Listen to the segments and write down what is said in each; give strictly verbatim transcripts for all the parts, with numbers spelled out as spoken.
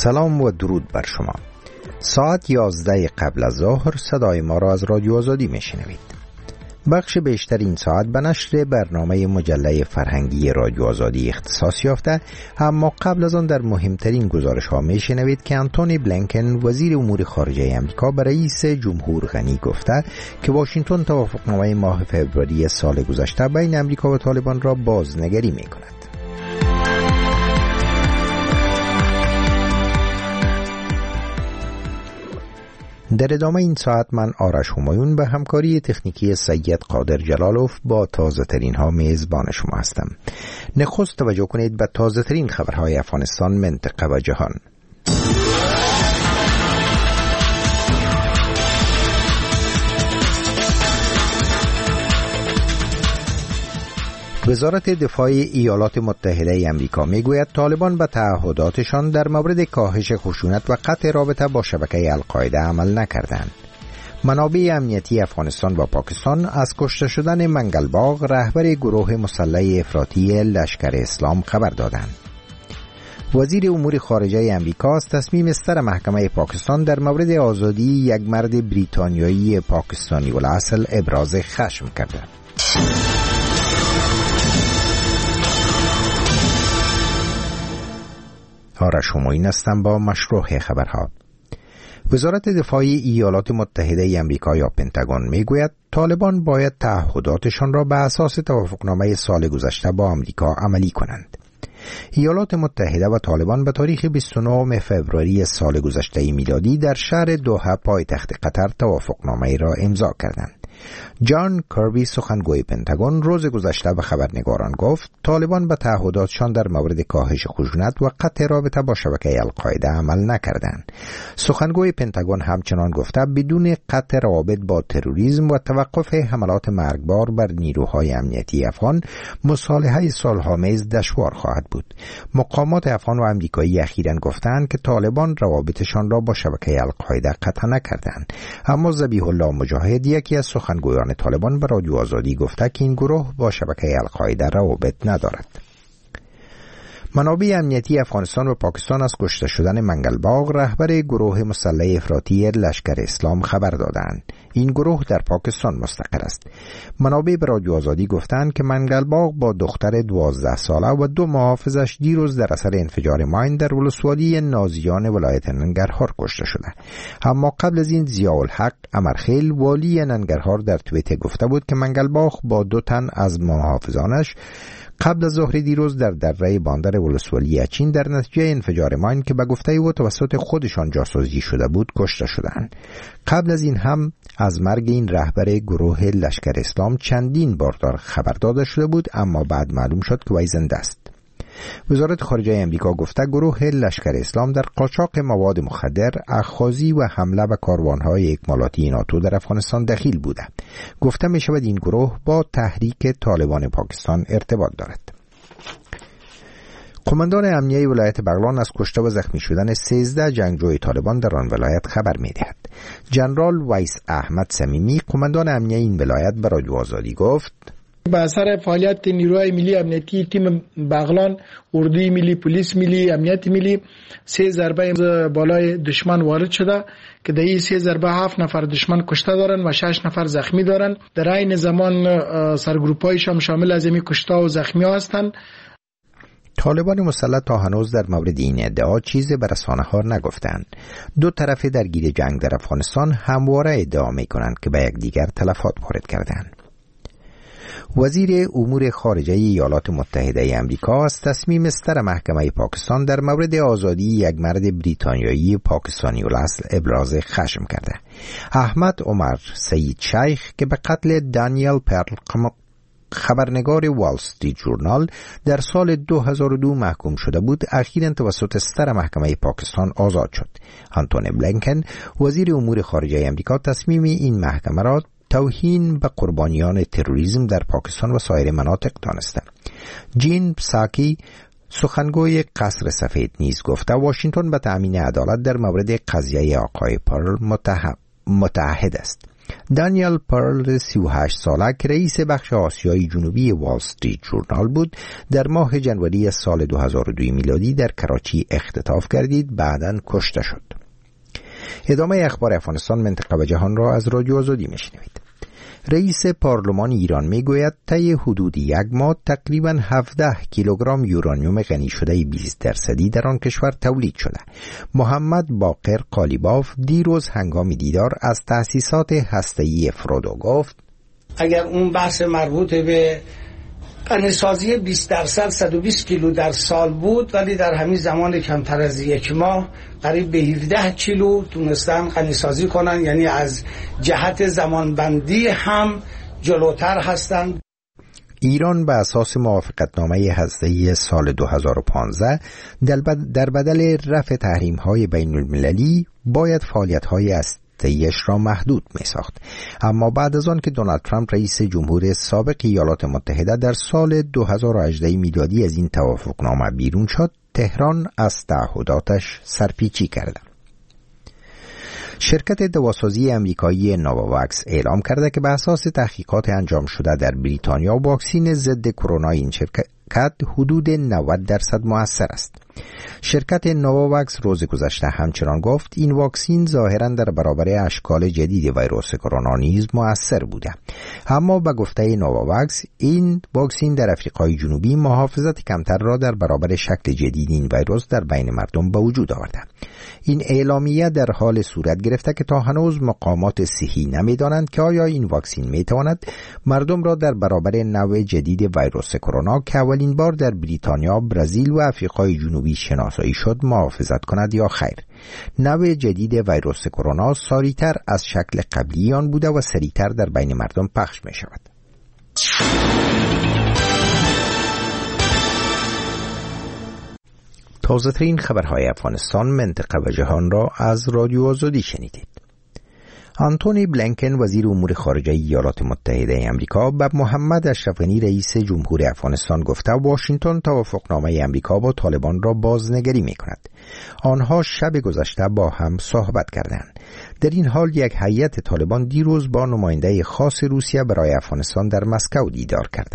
سلام و درود بر شما. ساعت یازده قبل از ظهر صدای ما را از رادیو آزادی میشنوید. بخش بیشتر این ساعت به نشر برنامه مجله فرهنگی رادیو آزادی اختصاص یافته، اما قبل از آن در مهمترین گزارش ها میشنوید که آنتونی بلینکن وزیر امور خارجه آمریکا به رئیس جمهور غنی گفته که واشنگتن توافقنامه ماه فوریه سال گذشته بین آمریکا و طالبان را بازنگری میکند. در ادامه این ساعت من آرش همایون به همکاری تکنیکی سید قادر جلالوف با تازه ترین ها میزبان شما هستم. نخست توجه کنید به تازه ترین خبرهای افغانستان، منطقه و جهان. وزارت دفاع ایالات متحده آمریکا میگوید طالبان به تعهداتشان در مورد کاهش خشونت و قطع رابطه با شبکه القاعده عمل نکردند. منابع امنیتی افغانستان و پاکستان از کشته شدن منگلباغ رهبر گروه مسلح افراطی لشکر اسلام خبر دادند. وزیر امور خارجه آمریکا از تصمیم سر محکمه پاکستان در مورد آزادی یک مرد بریتانیایی پاکستانی الاصل ابراز خشم کرد. آرش همایون هستم با مشروع خبرها. وزارت دفاع ایالات متحده آمریکا یا پنتاگون میگوید طالبان باید تعهداتشان را به اساس توافقنامه سال گذشته با آمریکا عملی کنند. ایالات متحده و طالبان به تاریخ بیست و نه فوریه سال گذشته میلادی در شهر دوحه پایتخت قطر توافقنامه را امضا کردند. جان کربی سخنگوی پنتاگون روز گذشته به خبرنگاران گفت طالبان به تعهداتشان در مورد کاهش خشونت و قطع رابطه با شبکه القاعده عمل نکردند. سخنگوی پنتاگون همچنان گفته بدون قطع روابط با تروریسم و توقف حملات مرگبار بر نیروهای امنیتی افغان مصالحه صلح‌آمیز دشوار خواهد بود. مقامات افغان و آمریکایی اخیراً گفتند که طالبان روابطشان را با شبکه القاعده قطع نکردند، اما ذبیح الله مجاهد یکی از سخنگویان طالبان به رادیو آزادی گفته که این گروه با شبکه القاعده روابط ندارد. منابع امنیتی افغانستان و پاکستان از کشته شدن منگلباغ رهبر گروه مسلح افراطی لشکر اسلام خبر دادند. این گروه در پاکستان مستقر است. منابع به رادیو آزادی گفتند که منگلباغ با دختر دوازده ساله و دو محافظش دیروز در اثر انفجار ماین در ولسوالی نازیان ولایت ننگرهار کشته شده. اما قبل از این ضیاءالحق امرخیل والی ننگرهار در توییتر گفته بود که منگلباغ با دو تن از محافظانش قبل از ظهر دیروز در دره باندر ولسوالی اچین در نتیجه انفجار ماین که به گفته او توسط خودشان جاسازی شده بود کشته شدند. قبل از این هم از مرگ این رهبر گروه لشکر اسلام چندین بار خبر داده شده بود، اما بعد معلوم شد که وی زنده است. وزارت خارجه آمریکا گفته گروه لشکر اسلام در قاچاق مواد مخدر، اخاذی و حمله به کاروانهای اکمالاتی ناتو در افغانستان دخیل بوده. گفته می شود این گروه با تحریک طالبان پاکستان ارتباط دارد. قماندان امنیه ولایت بغلان از کشته و زخمی شدن سیزده جنگجوی طالبان در آن ولایت خبر می دهد. جنرال ویس احمد صمیمی قماندان امنیه این ولایت به رادیو آزادی گفت به اثر فعالیت نیروهای ملی امنیتی تیم بغلان، اردوی ملی، پلیس ملی، امنیت ملی سه ضربه بالای دشمن وارد شده که در این سه ضربه هفت نفر دشمن کشته دارن و شش نفر زخمی دارن. در این زمان سرگروپایش هم شامل از این کشته و زخمی ها هستند. طالبان مسلح تا هنوز در مورد این ادعا چیزی به رسانه‌ها نگفتند. دو طرف درگیر جنگ در افغانستان همواره ادعا می‌کنند که به یکدیگر تلفات وارد کردند. وزیر امور خارجه ایالات متحده آمریکا از تصمیم سر محکمه پاکستان در مورد آزادی یک مرد بریتانیایی پاکستانی الاصل ابراز خشم کرده. احمد عمر سید شیخ که به قتل دانیل پرل خبرنگار وال استریت ژورنال در سال دو هزار و دو محکوم شده بود، اخیراً توسط سر محکمه پاکستان آزاد شد. آنتونی بلینکن وزیر امور خارجه آمریکا تصمیم این محکمه را توهین به قربانیان تروریسم در پاکستان و سایر مناطق دانسته. جین پساکی سخنگوی قصر سفید نیز گفته واشنگتن به تأمین عدالت در مورد قضیه آقای پرل متعهد است. دانیل پرل سی و هشت ساله که رئیس بخش آسیای جنوبی وال استریت جورنال بود در ماه جنوری سال دو هزار و دو میلادی در کراچی اختطاف گردید، بعداً کشته شد. ادامه اخبار افغانستان، منطقه و جهان را از رادیو آزادی میشنوید. رئیس پارلمان ایران میگوید طی حدود یک ماه تقریباً هفده کیلوگرم یورانیوم غنی شده بیست درصدی در آن کشور تولید شده. محمد باقر قالیباف دیروز هنگام دیدار از تأسیسات هسته‌ای فرودو گفت اگر اون بحث مربوط به غنیسازی بیست درصد صد و بیست کیلو در سال بود، ولی در همین زمان کمتر از یک ماه قریب به هفده کیلو تونستن غنیسازی کنن، یعنی از جهت زمانبندی هم جلوتر هستند. ایران به اساس موافقتنامه هسته‌ای سال دو هزار و پانزده در بدل رفع تحریم‌های بین‌المللی باید فعالیت‌های هسته‌ایش را محدود می‌ساخت. اما بعد از آن که دونالد ترامپ رئیس جمهور سابق ایالات متحده در سال دو هزار و هجده میلادی از این توافقنامه بیرون شد، تهران از تعهداتش سرپیچی کرد. شرکت دواسازی امریکایی نوواکس اعلام کرده که به اساس تحقیقات انجام شده در بریتانیا واکسن ضد کرونا این شرکت حدود نود درصد مؤثر است. شرکت نوواکس روز گذشته همچنان گفت این واکسن ظاهراً در برابر اشکال جدید ویروس کرونا نیز مؤثر بوده. اما به گفته نوواکس این واکسن در آفریقای جنوبی محافظت کمتر را در برابر شکل جدید این ویروس در بین مردم به وجود آورده. این اعلامیه در حال صورت گرفته که تا هنوز مقامات صحی نمی‌دانند که آیا این واکسن می‌تواند مردم را در برابر نوع جدید ویروس کرونا که اولین بار در بریتانیا، برزیل و آفریقای جنوبی شناسایی شد محافظت کند یا خیر. نوع جدید ویروس کرونا سریعتر از شکل قبلی آن بوده و سریعتر در بین مردم پخش می شود. تازه ترین خبرهای افغانستان، منطقه و جهان را از رادیو آزادی شنیدید. آنتونی بلینکن وزیر امور خارجه ایالات متحده آمریکا به محمد اشرف غنی رئیس جمهور افغانستان گفته واشنگتن توافقنامه آمریکا با طالبان را بازنگری می‌کند. آنها شب گذشته با هم صحبت کردند. در این حال یک هیئت طالبان دیروز با نماینده خاص روسیه برای افغانستان در مسکو دیدار کرده.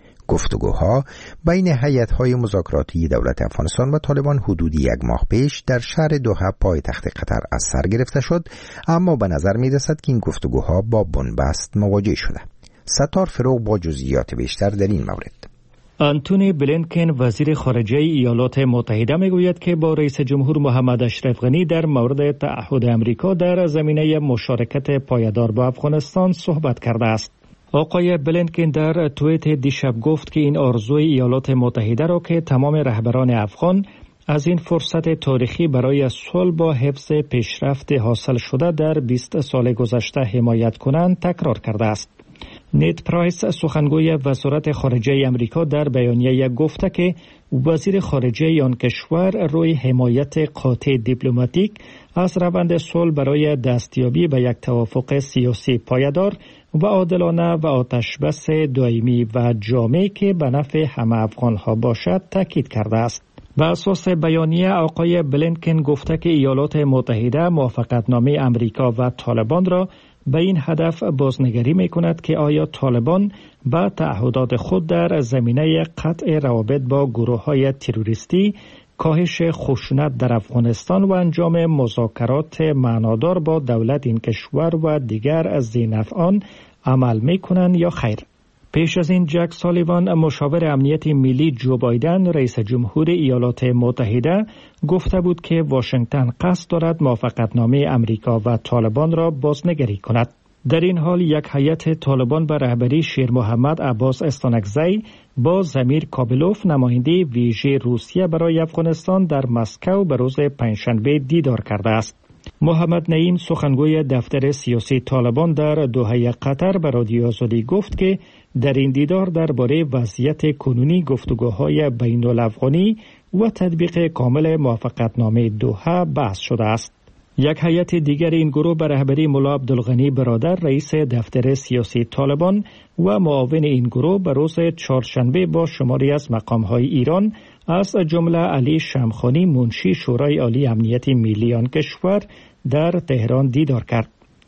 گفتگوها بین هیئت‌های مذاکراتی دولت افغانستان و طالبان حدود یک ماه پیش در شهر دوحه پایتخت قطر از سر گرفته شد، اما به نظر می‌رسد که این گفتگوها با بنبست مواجه شده. ستار فروغ با جزئیات بیشتر در این مورد. آنتونی بلینکن وزیر خارجه ایالات متحده میگوید که با رئیس جمهور محمد اشرف غنی در مورد تعهد آمریکا در زمینه مشارکت پایدار با افغانستان صحبت کرده است. آقای بلینکن در توییت دیشب گفت که این آرزوی ایالات متحده را که تمام رهبران افغان از این فرصت تاریخی برای صلح با حفظ پیشرفت حاصل شده در بیست سال گذشته حمایت کنند تکرار کرده است. نیت پرایس سخنگوی وزارت خارجه آمریکا در بیانیه گفته که وزیر خارجه آن کشور روی حمایت قاطع دیپلماتیک از روند صلح برای دستیابی به یک توافق سیاسی پایدار و عادلانه و آتشبس دائمی و جامع که به نفع همه افغان‌ها باشد تاکید کرده است. بر اساس بیانیه آقای بلینکن گفته که ایالات متحده موافقتنامه امریکا و طالبان را به این هدف بازنگری می‌کند که آیا طالبان با تعهدات خود در زمینه قطع روابط با گروه‌های تروریستی، کاهش خشونت در افغانستان و انجام مذاکرات معنادار با دولت این کشور و دیگر از ذینفعان عمل می‌کنند یا خیر. پیش از این جک سالیوان مشاور امنیت ملی جو بایدن رئیس جمهور ایالات متحده گفته بود که واشنگتن قصد دارد موافقتنامه امریکا و طالبان را بازنگری کند. در این حال یک هیئت طالبان به رهبری شیر محمد عباس استانکزی با ضمیر کابلوف نماینده ویژه روسیه برای افغانستان در مسکو به روز پنجشنبه دیدار کرده است. محمد نعیم سخنگوی دفتر سیاسی طالبان در دوحه قطر به رادیو آزادی گفت که در این دیدار درباره وضعیت کنونی گفتگوهای بین الافغانی و تطبیق کامل موافقتنامه دوحه بحث شده است. یک هیئت دیگر این گروه به رهبری ملا عبدالغنی برادر رئیس دفتر سیاسی طالبان و معاون این گروه به روز چهارشنبه با شماری از مقام‌های ایران از جمله علی شمخانی منشی شورای عالی امنیت ملی آن کشور در تهران دیدار کرد.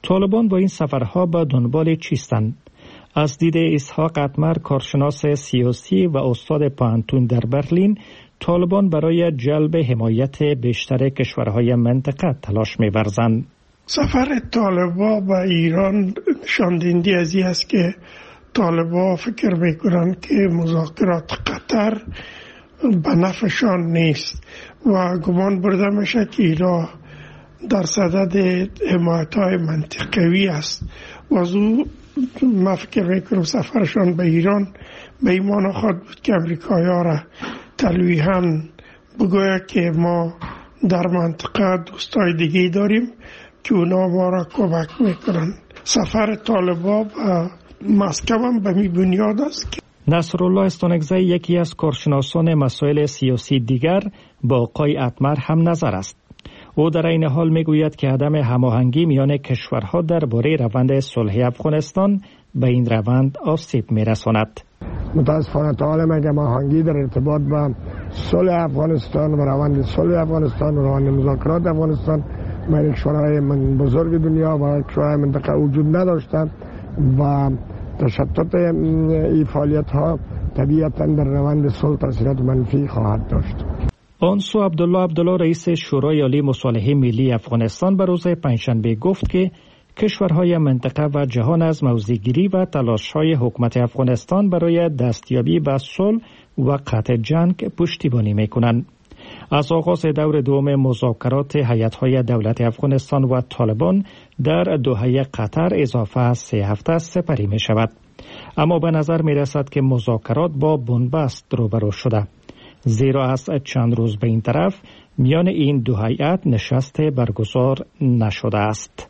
طالبان با این سفرها به دنبال چیستند؟ از دید اسحاق اتمر، کارشناس سیاسی و استاد پانتون در برلین، طالبان برای جلب حمایت بیشتر کشورهای منطقه تلاش می‌ورزند. سفر طالبا به ایران نشاندهنده از این است که طالبا فکر میکنند که مذاکرات قطر به نفعشان نیست و گمان برده میشه که ایران در صدد حمایت‌های منطقوی است و از او من فکر میکنم سفرشان به ایران به ایمان خود بود که امریکایی‌ها را تلویحاً بگوید که ما در منطقه دوستای دیگه داریم که اونا ما را کمک میکنن. سفر طالبان به مسکو هم به می بنیاد است که نصرالله استانکزی، یکی از کارشناسان مسائل سیاسی دیگر، با آقای اتمر هم نظر است. او در این حال میگوید که عدم هماهنگی میان کشورها درباره روند صلح افغانستان به این روند آسیب میرساند. متاسفانه تا حالا مگه هماهنگی در ارتباط با صلح افغانستان و روند صلح افغانستان و روند مذاکرات افغانستان من کشورهای من بزرگ دنیا و کشورهای منطقه وجود نداشتند و تشتت این فعالیت ها طبیعتا در روند صلح تاثیرات منفی خواهد داشت. آنسو عبدالله عبدالله، رئیس شورای عالی مصالحه ملی افغانستان، به روز پنجشنبه گفت که کشورهای منطقه و جهان از موضع‌گیری و تلاش‌های حکومت افغانستان برای دستیابی به صلح و قطع جنگ پشتیبانی می‌کنند. از آغاز دور دوم مذاکرات هیئت‌های دولت افغانستان و طالبان در دوحه قطر اضافه از سه هفته سپری می‌شود. اما به نظر می‌رسد که مذاکرات با بنبست روبرو شده، زیرا از چند روز به این طرف میان این دو هیئت نشست برگزار نشده است.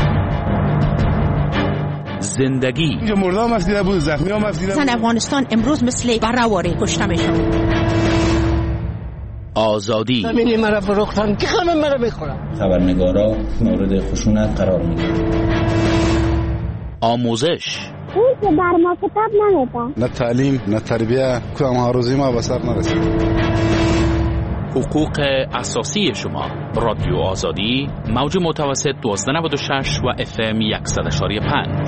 زندگی مردم افزیده بود، زخمی هم افزیده بود. زن افغانستان امروز مثل برهواری کشته میشد. آزادی زمینی مرا فروختن که همه مرا بخورن. خبرنگارا مورد خشونت قرار میگیرن. آموزش اون که بر ما کتاب نمیده. نه تعلیم نه تربیه که ما روزی ما به سر نرسید. حقوق اساسی شما. رادیو آزادی، موج متوسط دوازده نود و شش و اف ام صد و پنج.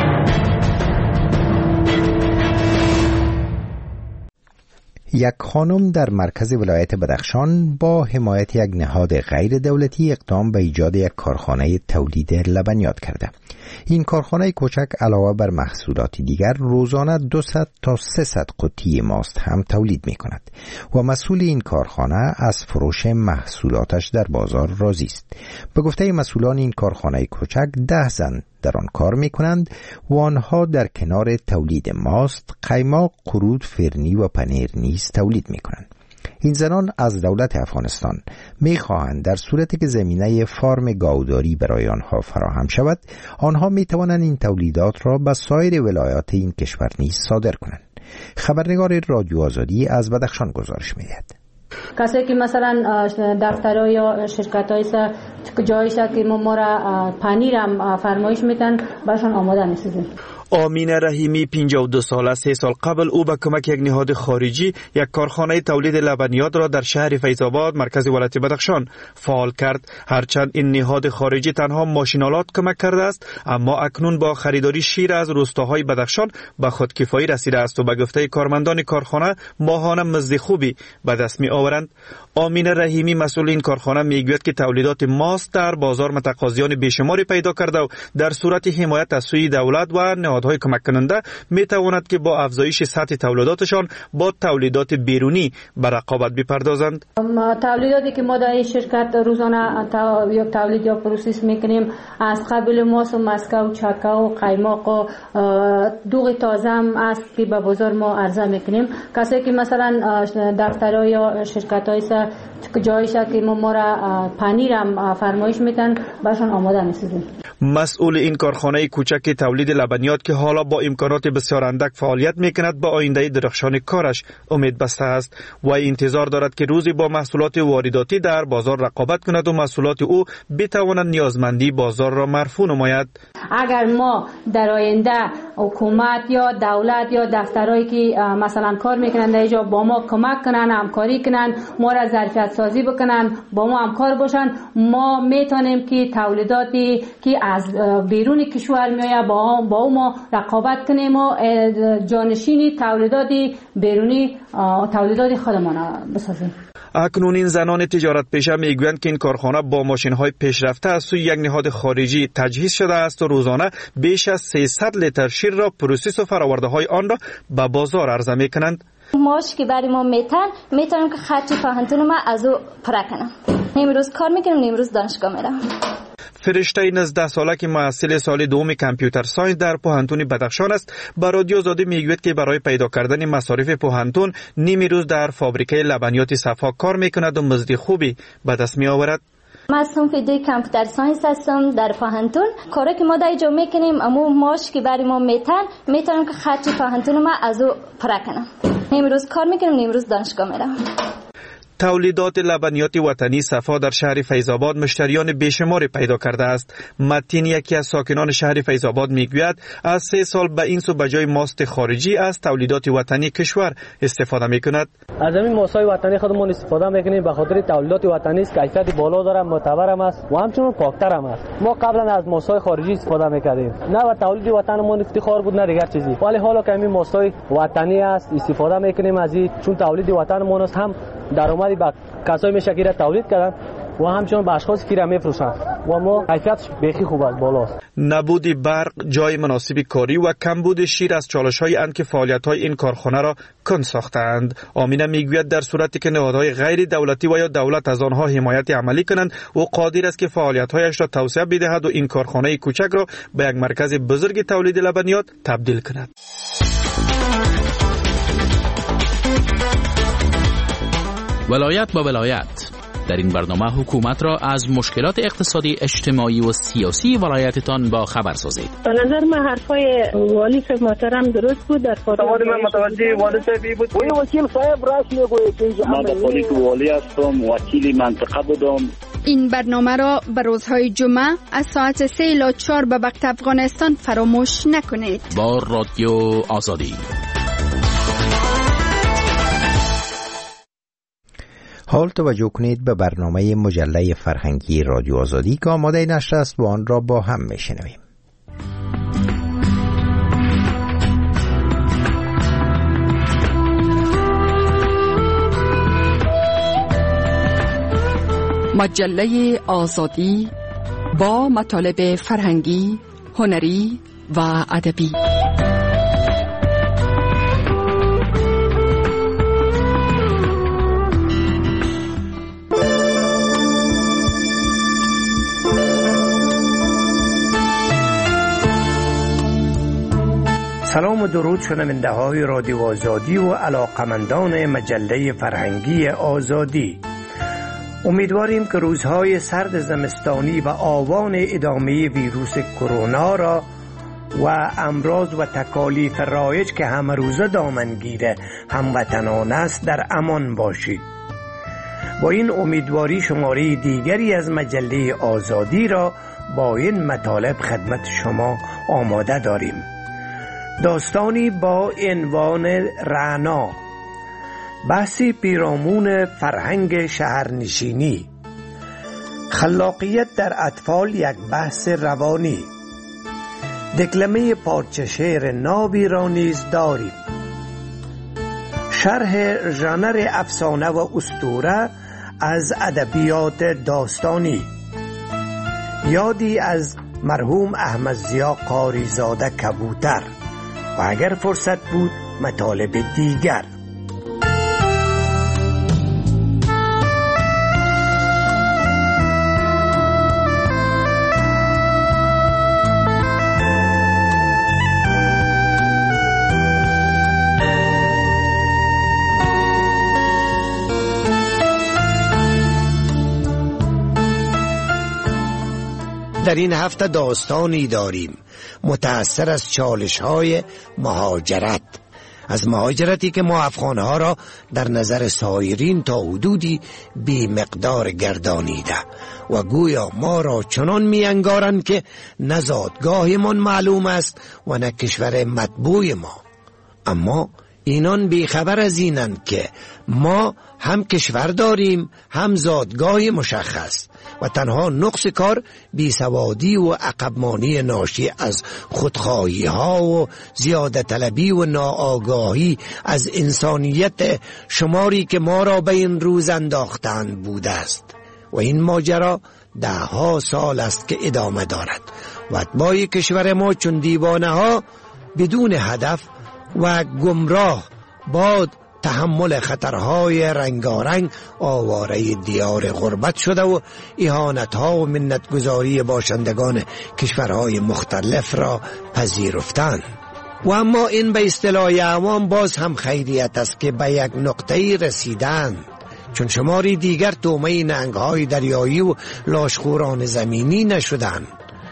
یک خانم در مرکز ولایت بدخشان با حمایت یک نهاد غیر دولتی اقدام به ایجاد یک کارخانه تولید لبنیات کرده. این کارخانه کوچک علاوه بر محصولات دیگر روزانه دویست تا سیصد قوطی ماست هم تولید می کند و مسئول این کارخانه از فروش محصولاتش در بازار راضی است. به گفته مسئولان این کارخانه کوچک ده زن در آن کار می کنند و آنها در کنار تولید ماست، قیماق، قرود، فرنی و پنیر نیز تولید می کنند. این زنان از دولت افغانستان می خواهند در صورتی که زمینه فارم گاوداری برای آنها فراهم شود، آنها می توانند این تولیدات را به سایر ولایات این کشور نیز صادر کنند. خبرنگار رادیو آزادی از بدخشان گزارش می دهد. کسی که مثلا دفترها یا شرکت‌های جایش که ما را پنیر هم فرمایش میتن برشان آماده میسازیم. آمینه رحیمی پنجاه و دو ساله، سه سال قبل او به کمک یک نهاد خارجی یک کارخانه تولید لبنیات را در شهر فیض‌آباد مرکز ولایت بدخشان فعال کرد. هرچند این نهاد خارجی تنها ماشینالات کمک کرده است، اما اکنون با خریداری شیر از روستاهای بدخشان به خودکفایی رسیده است و به گفته کارمندان کارخانه ماهانه مزد خوبی به دست می آورند. آمینه رحیمی مسئول این کارخانه میگوید که تولیدات ماست در بازار متقاضیان بیشماری پیدا کرده و در صورت حمایت از سوی دولت و نهادهای کمک کننده می تواند که با افزایش سطح تولیداتشان با تولیدات بیرونی به رقابت بپردازند. تولیداتی که ما در این شرکت روزانه یک تولید یا پروسس میکنیم از قبل ماست و مسکو، چکه و قیماق و دوغ تازه هم است که به بازار ما عرضه میکنیم. کسی که مثلا دفترها یا شرکت‌های جایش که ما را پنیر هم فرمایش میتن برشان آماده میسازیم. مسئول این کارخانه کوچک تولید لبنیات که حالا با امکانات بسیار اندک فعالیت میکند به آینده درخشان کارش امید بسته است و انتظار دارد که روزی با محصولات وارداتی در بازار رقابت کند و محصولات او بتواند نیازمندی بازار را مرفوع نماید. اگر ما در آینده حکومت یا دولت یا دفترهایی که مثلا کار میکنن در اینجا با ما کمک کنن، همکاری کنن، ما را ظرفیت سازی بکنن، با ما همکار باشن، ما میتونیم که تولیداتی که از بیرون کشور میآید با با ما رقابت کنیم و جانشینی تولیداتی بیرونی تولیدات خودمان بسازیم. اکنون این زنان تجارت پیشه میگویند که این کارخانه با ماشین‌های پیشرفته از سوی یک نهاد خارجی تجهیز شده است و روزانه بیش از سیصد لیتر شیر را پروسس و فرآورده‌های آن را به بازار عرضه می‌کنند. ماش که برای ما میتن میتونم که خرچ پاهنتون ما از او پره کنم. امروز کار میکنم، امروز دانشگاه میرم. فرشته نوزده ساله که محصل سال دوم کامپیوتر ساینس در پوهنتون بدخشان است، به رادیو آزادی میگوید که برای پیدا کردن مصارف پوهنتون نیمی روز در فابریکه لبنیات صفا کار میکند و مزد خوبی به دست میآورد. من صنف دی کامپیوتر ساینس هستم در پوهنتون. کاری که ما در اینجا میکنیم اما ماش که برای ما میتن میتونم که خرچ پوهنتون ما از او پره کنم. امروز کار میکنم، امروز دانشگاه میرم. تولیدات لبنیات وطنی صفا در شهر فیض‌آباد مشتریان بیشماری پیدا کرده است. متین یکی از ساکنان شهر فیض‌آباد میگوید از سه سال به این سو به جای ماست خارجی از تولیدات وطنی کشور استفاده میکند. از همین ماست‌های وطنی خودمون استفاده میکنیم به خاطر تولیدات وطنی است، کیفیت بالا داره، معتبر است و همچنین پاکتر هم است. ما قبلا از ماست‌های خارجی استفاده میکردیم، نه و تولید وطنمون افتخار بود نه دیگر چیزی، ولی حالا که همین ماست‌های وطنی است استفاده میکنیم از این، چون تولید وطنمون است، هم درآمدی به کسایی میشه که تولید کردن و همچنین به اشخاصی که را میفروشن و ما کیفیتش بیخی خوب است، بالاست. نبود برق، جای مناسب کاری و کمبود شیر از چالش‌های اند که فعالیت‌های این کارخانه را کند ساختند. آمینه میگوید در صورتی که نهادهای غیر دولتی و یا دولت از آنها حمایت عملی کنند او قادر است که فعالیت‌هایش را توسعه بدهد و این کارخانه کوچک را به یک مرکز بزرگ تولید لبنیات تبدیل کند. ولایت با ولایت. در این برنامه حکومت را از مشکلات اقتصادی، اجتماعی و سیاسی ولایتتان با خبر سازید. به نظر من حرفای والی صاحب محترم درست بود. در سوال من متوجه والی صاحبی بود. وی وکیل صاحب راست میگوید که من در حالی که والی هستم، وکیل منطقه بودم. این برنامه را به روزهای جمعه از ساعت سه الی چهار به وقت افغانستان فراموش نکنید. با رادیو آزادی. حال توجه کنید به برنامه مجله فرهنگی رادیو آزادی که آماده نشر است و آن را با هم میشنویم. مجله آزادی با مطالب فرهنگی، هنری و ادبی. سلام و درود شنونده های رادیو آزادی و علاقمندان مجله فرهنگی آزادی. امیدواریم که روزهای سرد زمستانی و آوان ادامه ویروس کرونا را و امراض و تکالیف رایج که همه روزه دامنگیر هموطنان است در امان باشید. با این امیدواری شماره دیگری از مجله آزادی را با این مطالب خدمت شما آماده داریم. داستانی با عنوان رعنا، بحثی پیرامون فرهنگ شهرنشینی، خلاقیت در اطفال یک بحث روانی، دکلمه پارچه شعر نابی را نیز داریم، شرح ژانر افسانه و اسطوره از ادبیات داستانی، یادی از مرحوم احمد ضیا قاریزاده کبوتر و اگر فرصت بود مطالب دیگر. در این هفته داستانی داریم متأثر از چالش‌های مهاجرت از مهاجرتی که ما افغانها را در نظر سایرین تا حدودی بی مقدار گردانیده و گویا ما را چنان می انگارند که نه زادگاهمان معلوم است و نه کشور مطبوع ما. اما اینان بیخبر از اینند که ما هم کشور داریم هم زادگاه مشخص و تنها نقص کار بیسوادی و عقبمانی ناشی از خودخواهی ها و زیاده طلبی و ناآگاهی از انسانیت شماری که ما را به این روز انداختند بوده است و این ماجرا ده ها سال است که ادامه دارد و اتباع کشور ما چون دیوانه ها بدون هدف و گمراه باد تحمل خطرهای رنگارنگ آواره دیار غربت شده و اهانتها و منتگذاری باشندگان کشورهای مختلف را پذیرفتند. و اما این به اصطلاح عوام باز هم خیریت است که به یک نقطه‌ای رسیدند، چون شماری دیگر طعمه نهنگ‌های دریایی و لاشخوران زمینی نشدند.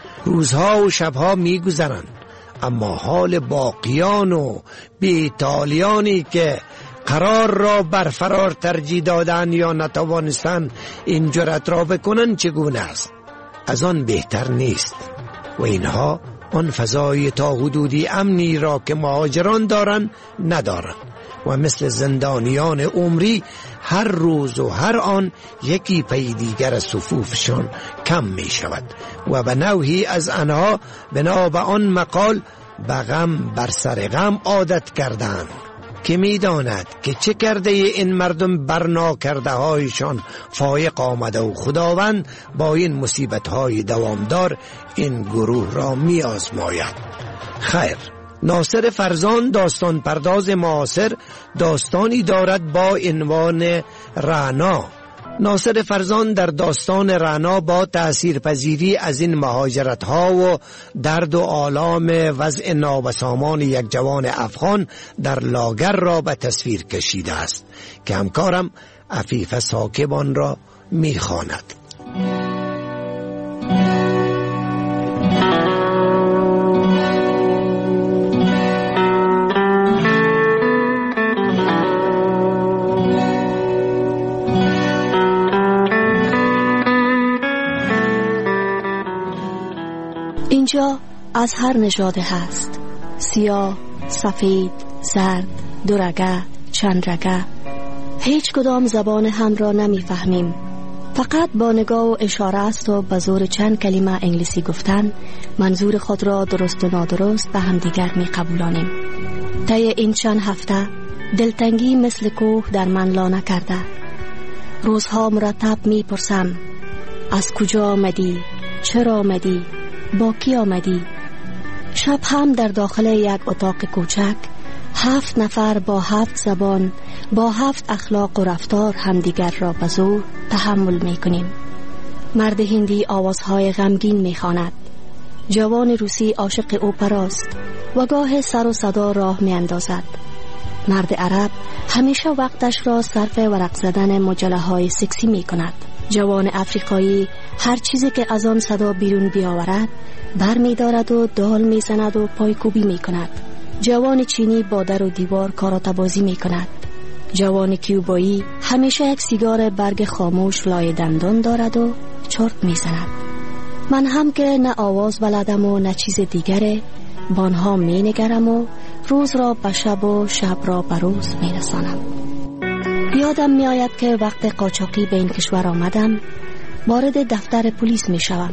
روزها و شبها می‌گذرند، اما حال باقیان و بیتالیانی که قرار را برفرار ترجیح دادن یا نتوانستند این جرأت را بکنن چگونه است؟ از آن بهتر نیست و اینها آن فضای تا حدودی امنی را که مهاجران دارند ندارند و مثل زندانیان عمری هر روز و هر آن یکی پی دیگر از صفوفشان کم می شود و به نوعی از آنها بنا به آن مقال به غم بر سر غم عادت کردند که می داند که چه کرده این مردم برنا کرده هایشان فایق آمده و خداوند با این مصیبت های دوامدار این گروه را می آزماید. خیر، ناصر فرزان داستان پرداز معاصر داستانی دارد با عنوان رعنا. ناصر فرزان در داستان رعنا با تأثیرپذیری از این مهاجرت ها و درد و آلام وضع نابسامان یک جوان افغان در لاگر را به تصویر کشیده است که همکارم عفیف ساکب آن را میخواند. اینجا از هر نژاد هست، سیاه، سفید، زرد، دورگه، چندرگه. هیچ کدام زبان هم را نمی فهمیم. فقط با نگاه و اشاره است و به زور چند کلمه انگلیسی گفتن منظور خود را درست و نادرست به هم دیگر می قبولانیم. طی این چند هفته دلتنگی مثل کوه در من لانه کرده. روزها مرتب می پرسم از کجا آمدی؟ چرا آمدی؟ با کی آمدی؟ شب هم در داخل یک اتاق کوچک هفت نفر با هفت زبان با هفت اخلاق و رفتار همدیگر را به زور تحمل می کنیم. مرد هندی آوازهای غمگین می خواند. جوان روسی عاشق اپراست و گاه سر و صدا راه می اندازد. مرد عرب همیشه وقتش را صرف ورق زدن مجله های سکسی می کند. جوان افریقایی هر چیزی که از آن صدا بیرون بیاورد بر می دارد و دال می زند و پایکوبی می کند. جوان چینی با در و دیوار کاراته بازی می کند. جوان کیوبایی همیشه یک سیگار برگ خاموش لای دندان دارد و چرت می زند. من هم که نه آواز بلدم و نه چیز دیگره، بانها می نگرم و روز را به شب و شب را به روز می رسانم. یادم می آید که وقت قاچاقی به این کشور آمدم وارد دفتر پلیس می شوم.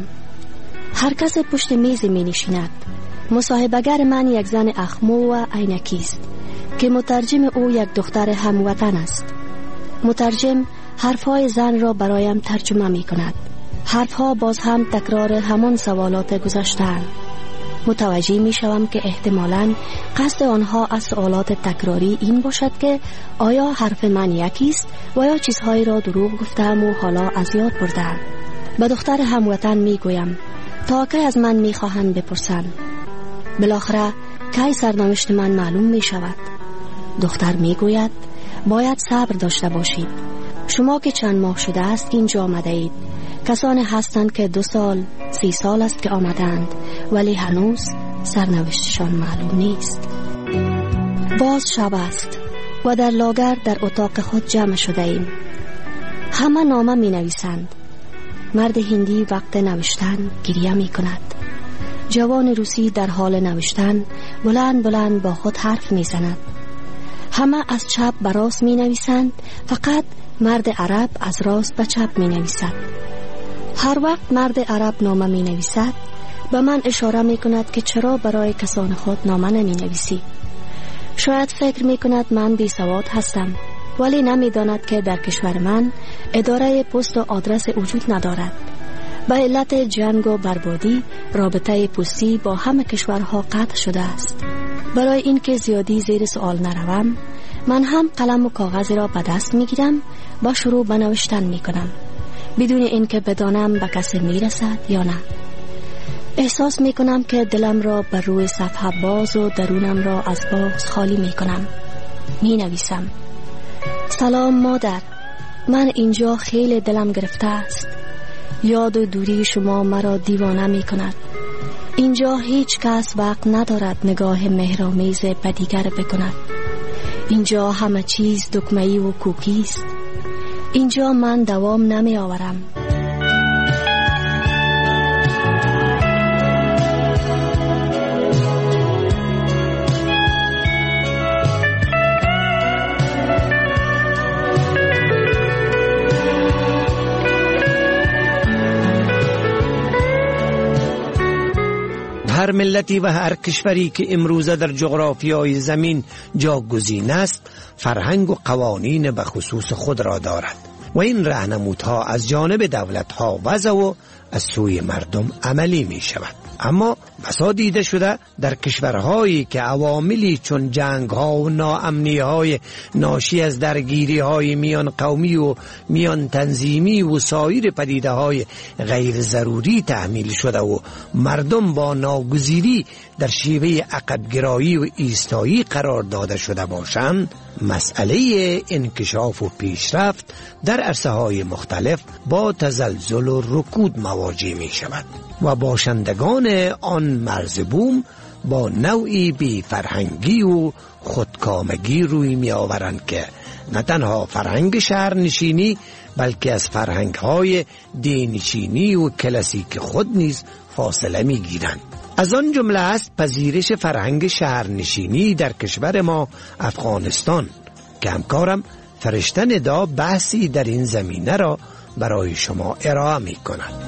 هر کس پشت میز می نشیند. مصاحبه‌گر من یک زن اخمو و عینکی است که مترجم او یک دختر هموطن است. مترجم حرفهای زن را برایم ترجمه می کند. حرفها باز هم تکرار همان سوالات گذشته‌اند. متوجه می شوم که احتمالاً قصد آنها از سوالات تکراری این باشد که آیا حرف من یکی است و یا چیزهایی را دروغ گفتم و حالا از یاد بردم. به دختر هموطن می گویم تا که از من می خواهند بپرسند. بالاخره کی سرنوشت من معلوم می شود. دختر می گوید باید صبر داشته باشید. شما که چند ماه شده است اینجا آمده اید. کسانی هستند که دو سال سی سال است که آمدند ولی هنوز سرنوشتشان معلوم نیست. باز شب است و در لاگر در اتاق خود جمع شده ایم. همه نامه می نویسند. مرد هندی وقت نوشتن گریه می کند. جوان روسی در حال نوشتن بلند بلند با خود حرف می زند. همه از چپ به راست می نویسند، فقط مرد عرب از راست به چپ می نویسد. هر وقت مرد عرب نامه می نویسد به من اشاره می کند که چرا برای کسان خود نامه نمی نویسی. شاید فکر می کند من بی سواد هستم، ولی نمی داند که در کشور من اداره پست و آدرس وجود ندارد. به علت جنگ و بربادی رابطه پستی با همه کشورها قطع شده است. برای اینکه زیادی زیر سوال نروم، من هم قلم و کاغذی را به دست می گیرم و شروع به نوشتن می کنم، بدون اینکه بدانم به کسی می رسد یا نه. احساس می کنم که دلم را بر روی صفحه باز و درونم را از باز خالی می کنم. می نویسم: سلام مادر، من اینجا خیلی دلم گرفته است. یاد و دوری شما مرا دیوانه می کند. اینجا هیچ کس وقت ندارد نگاه مهرآمیز به دیگر بکند. اینجا همه چیز دکمه‌ای و کوکی است. اینجا من دوام نمی آورم. هر ملتی و هر کشوری که امروزه در جغرافیای زمین جاگزین است، فرهنگ و قوانین به خصوص خود را دارد و این راهنمودها از جانب دولت‌ها وضع و از سوی مردم عملی می شود. اما بسا دیده شده در کشورهایی که عواملی چون جنگ‌ها و ناامنی‌های ناشی از درگیری‌های میان قومی و میان تنظیمی و سایر پدیده‌های غیر ضروری تحمیل شده و مردم با ناگزیری در شیوه عقبگرایی و ایستایی قرار داده شده باشند، مسئله انکشاف و پیشرفت در عرصه‌های مختلف با تزلزل و رکود مواجه می شود و باشندگان آن مرز بوم با نوعی بی فرهنگی و خودکامگی روی می آورند که نه تنها فرهنگ شهرنشینی بلکه از فرهنگ‌های دینشینی و کلاسیک خود نیز فاصله می گیرند. از آن جمله است پذیرش فرهنگ شهرنشینی در کشور ما افغانستان که همکارم فرشته ندا بحثی در این زمینه را برای شما ارائه می کند.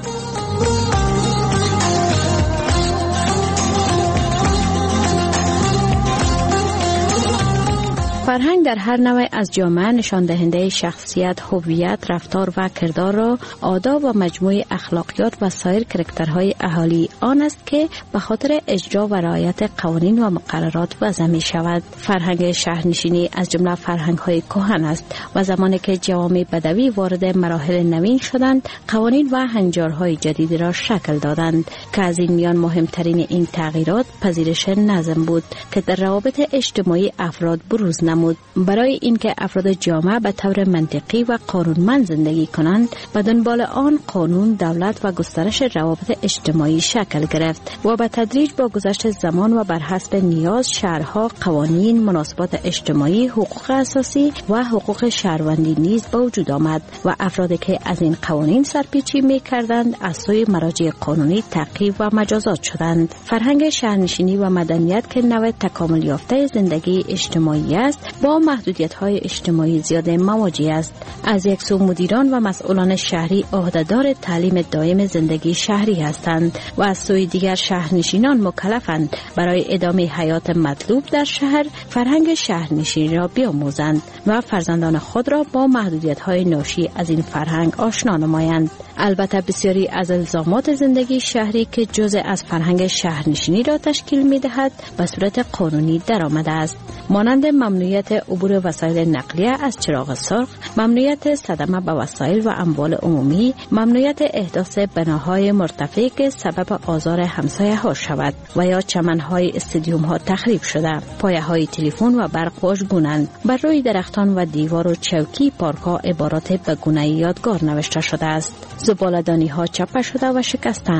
فرهنگ در هر نوع از جامعه نشان دهنده شخصیت، هویت، رفتار و کردار را، آداب و مجموعه اخلاقیات و سایر کرکترهای اهالی آن است که به خاطر اجرا و رعایت قوانین و مقررات وضع می شود. فرهنگ شهرنشینی از جمله فرهنگ‌های کهن است و زمانی که جوامع بدوی وارد مراحل نوین شدند، قوانین و هنجارهای جدید را شکل دادند که از این میان مهمترین این تغییرات پذیرش نظم بود که در روابط اجتماعی افراد بروز نمود. برای اینکه افراد جامعه به طور منطقی و قانونمند زندگی کنند، به دنبال آن قانون، دولت و گسترش روابط اجتماعی شکل گرفت و به تدریج با گذشت زمان و بر حسب نیاز شهرها قوانین، مناسبات اجتماعی، حقوق اساسی و حقوق شهروندی نیز به وجود آمد و افرادی که از این قوانین سرپیچی می‌کردند از سوی مراجع قانونی تعقیب و مجازات شدند. فرهنگ شهرنشینی و مدنیت که نوع تکامل یافته زندگی اجتماعی است، با محدودیت‌های اجتماعی زیاد مواجه است. از یک سو مدیران و مسئولان شهری عهدهدار تعلیم دائم زندگی شهری هستند و از سوی دیگر شهرنشینان مکلفند برای ادامه حیات مطلوب در شهر فرهنگ شهرنشینی را بیاموزند و فرزندان خود را با محدودیت‌های ناشی از این فرهنگ آشنا نمایند. البته بسیاری از الزامات زندگی شهری که جزء از فرهنگ شهرنشینی را تشکیل می‌دهد به صورت قانونی درآمده است، مانند ممنوعیت عبور وسایل نقلیه از چراغ سرخ، ممنوعیت صدمه به وسایل و اموال عمومی، ممنوعیت احداث بناهای مرتفع که سبب آزار همسایه‌ها شود و یا چمن‌های استادیوم‌ها تخریب شده، پایه‌های تلفن و برق واژگونند. بر روی درختان و دیوار و چوکی پارک‌ها عبارات به گونه یادگار نوشته شده است. زباله‌دانی‌ها چپه شده و شکستند.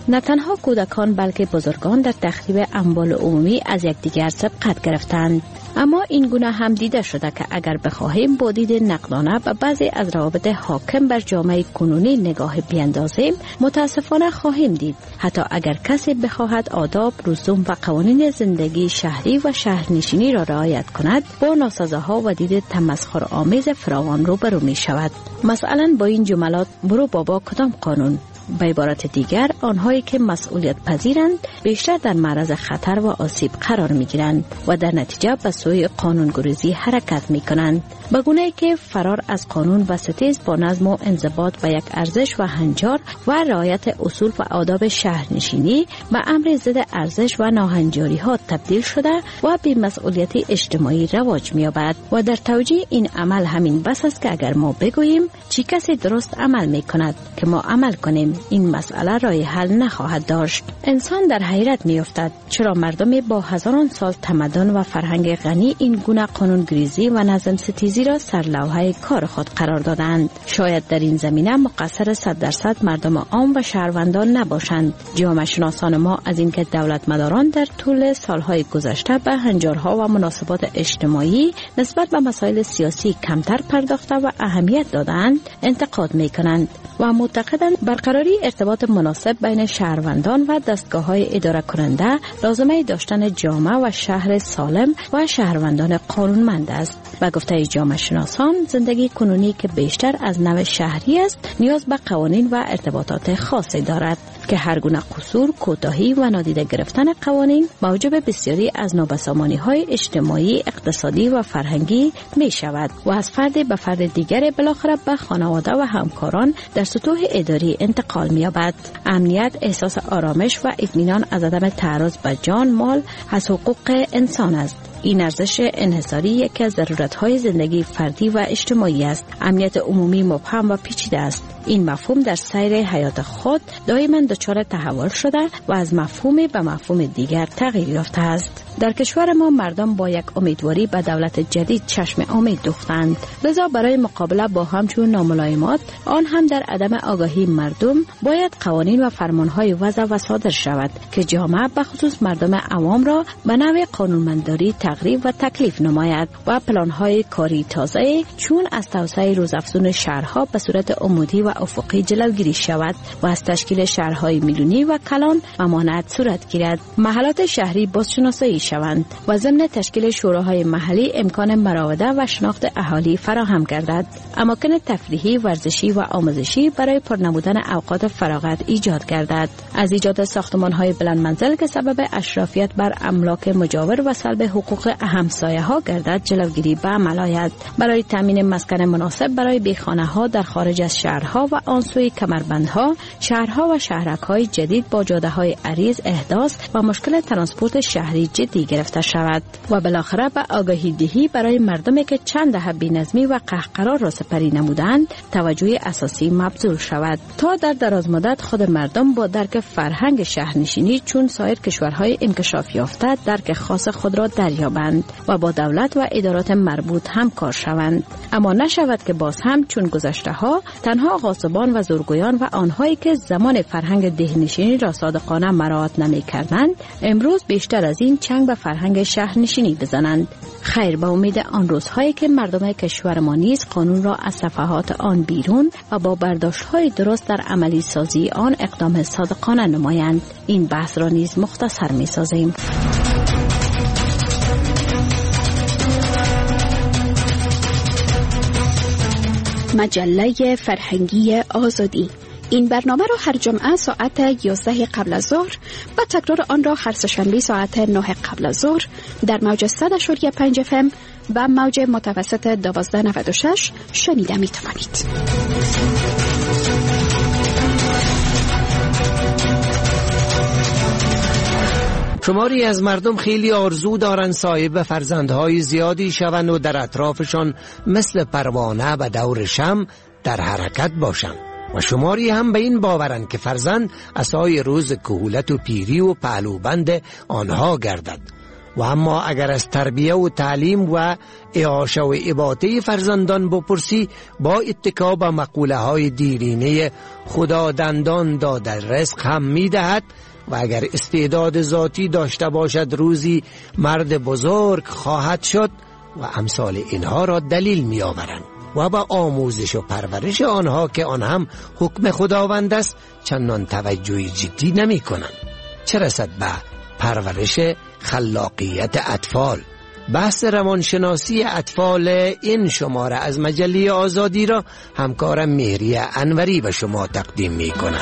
نه تنها کودکان بلکه بزرگان در تخریب اموال عمومی از یکدیگر سبقت گرفتند. اما این گونه هم دیده شده که اگر بخواهیم با دید نقدانه به بعضی از روابط حاکم بر جامعه کنونی نگاه بیندازیم، متاسفانه خواهیم دید حتی اگر کسی بخواهد آداب، رسوم و قوانین زندگی شهری و شهرنشینی را رعایت کند، با ناسزاها و دید تمسخرآمیز فراوان روبرو می شود. مثلا با این جملات: برو بابا کدام قانون؟ به عبارت دیگر، آنهایی که مسئولیت پذیرند بیشتر در معرض خطر و آسیب قرار می گیرند و در نتیجه به سوی قانونگریزی حرکت می کنند، به گونه‌ای که فرار از قانون و ستیز با نظم و انضباط به یک ارزش و هنجار و رعایت اصول و آداب شهرنشینی به امر ضد ارزش و ناهنجاری ها تبدیل شده و بی مسئولیتی اجتماعی رواج می یابد. و در توجیه این عمل همین بس است که اگر ما بگوییم چی کسی درست عمل می کند که ما عمل کنیم، این مسئله راه حل نخواهد داشت. انسان در حیرت می افتد چرا مردم با هزاران سال تمدن و فرهنگ غنی این گونه قانونگریزی و نظم ستیزی را سرلوحه کار خود قرار دادند. شاید در این زمینه مقصر صد درصد مردم عام و شهروندان نباشند. جامعه شناسان ما از اینکه دولتمداران در طول سالهای گذشته به هنجارها و مناسبات اجتماعی نسبت به مسائل سیاسی کمتر پرداخته و اهمیت دادند انتقاد می کنند و معتقدند برقراری ارتباط مناسب بین شهروندان و دستگاه‌های اداره کننده لازمه داشتن جامعه و شهر سالم و شهروندان قانونمند است. به گفته جامعه شناسان، زندگی کنونی که بیشتر از نوع شهری است نیاز به قوانین و ارتباطات خاصی دارد که هر گونه قصور، کوتاهی و نادیده گرفتن قوانین موجب بسیاری از نابسامانی‌های اجتماعی، اقتصادی و فرهنگی می شود و از فرد به فرد دیگر بالاخره به خانواده و همکاران در سطوح اداری انتقال می یابد. امنیت، احساس آرامش و اطمینان از عدم تعرض به جان، مال از حقوق انسان است. این ارزش انحصاری یکی از ضرورت‌های زندگی فردی و اجتماعی است. امنیت عمومی مبهم و پیچیده است. این مفهوم در سیر حیات خود دائما دچار تحول شده و از مفهومی به مفهوم دیگر تغییر یافته است. در کشور ما مردم با یک امیدواری به دولت جدید چشم امید دوختند. لذا برای مقابله با همچون ناملایمات، آن هم در عدم آگاهی مردم، باید قوانین و فرمانهای وضع و صادر شود که جامعه به خصوص مردم عوام را به نوع قانونمنداری تقریب و تکلیف نماید و پلانهای کاری تازه چون از توسعه روزافزون شهرها به صورت عمودی و افقی جلوگیری شود و از تشکیل شهرهای میلیونی و کلان ممانعت صورت گیرد. محلات شهری بازشناسایی شوند و ضمن تشکیل شوراهای محلی امکان مراوده و شناخت اهالی فراهم گردد. اماکن تفریحی، ورزشی و آموزشی برای پرنمودن اوقات فراغت ایجاد گردد. از ایجاد ساختمان‌های بلند منزل که سبب اشرافیت بر املاک مجاور و سلب حقوق همسایه‌ها گردد جلوگیری به عمل آید. برای تامین مسکن مناسب برای بیخانه‌ها در خارج از شهرها و آن سوی کمربندها، شهرها و شهرک‌های جدید با جاده‌های عریض احداث و مشکل ترانسپورت شهری جدی گرفته شود و بالاخره به آگاهی دهی برای مردمی که چند دهه بی‌نظمی و قهقرا را سپری نمودند توجه اساسی مبذول شود تا در دراز مدت خود مردم با درک فرهنگ شهرنشینی چون سایر کشورهای انکشاف یافته درک خاص خود را دریابند و با دولت و ادارات مربوط همکار شوند. اما نشود که باز هم چون گذشته ها تنها غاصبان و زورگویان و آنهایی که زمان فرهنگ دهنشینی را صادقانه مراعات نمی کردند امروز بیشتر از این چنگ به فرهنگ شهرنشینی بزنند. خیر، به امید آن روزهایی که مردم کشور ما نیز قانون را از صفحات آن بیرون و با برداشت‌های درست در عملی سازی آن اقدام صادقانه نمایند. این بحث را نیز مختصر می سازیم. مجله فرهنگی آزادی. این برنامه را هر جمعه ساعت یازده قبل از ظهر و تکرار آن را هر سه‌شنبه ساعت نه قبل از ظهر در موج صد و پنج اف ام و موج متوسط دوازده نود و شش شنیده می توانید. شماری از مردم خیلی آرزو دارند صاحب فرزندهای زیادی شوند و در اطرافشان مثل پروانه و دور شمع در حرکت باشند و شماری هم به این باورند که فرزند عصای روز کهولت و پیری و پهلوبند آنها گردد و اما اگر از تربیه و تعلیم و اعاشه و اباطه فرزندان بپرسی، با اتکا به مقوله های دیرینه خدا دندان داده رزق هم می دهد و اگر استعداد ذاتی داشته باشد روزی مرد بزرگ خواهد شد و امثال اینها را دلیل می آورند و با آموزش و پرورش آنها که آن هم حکم خداوند است چندان توجه جدی نمی کنند. چه رسد به پرورش خلاقیت اطفال؟ بحث روانشناسی اطفال این شماره از مجله آزادی را همکارم مهری انوری به شما تقدیم می کند.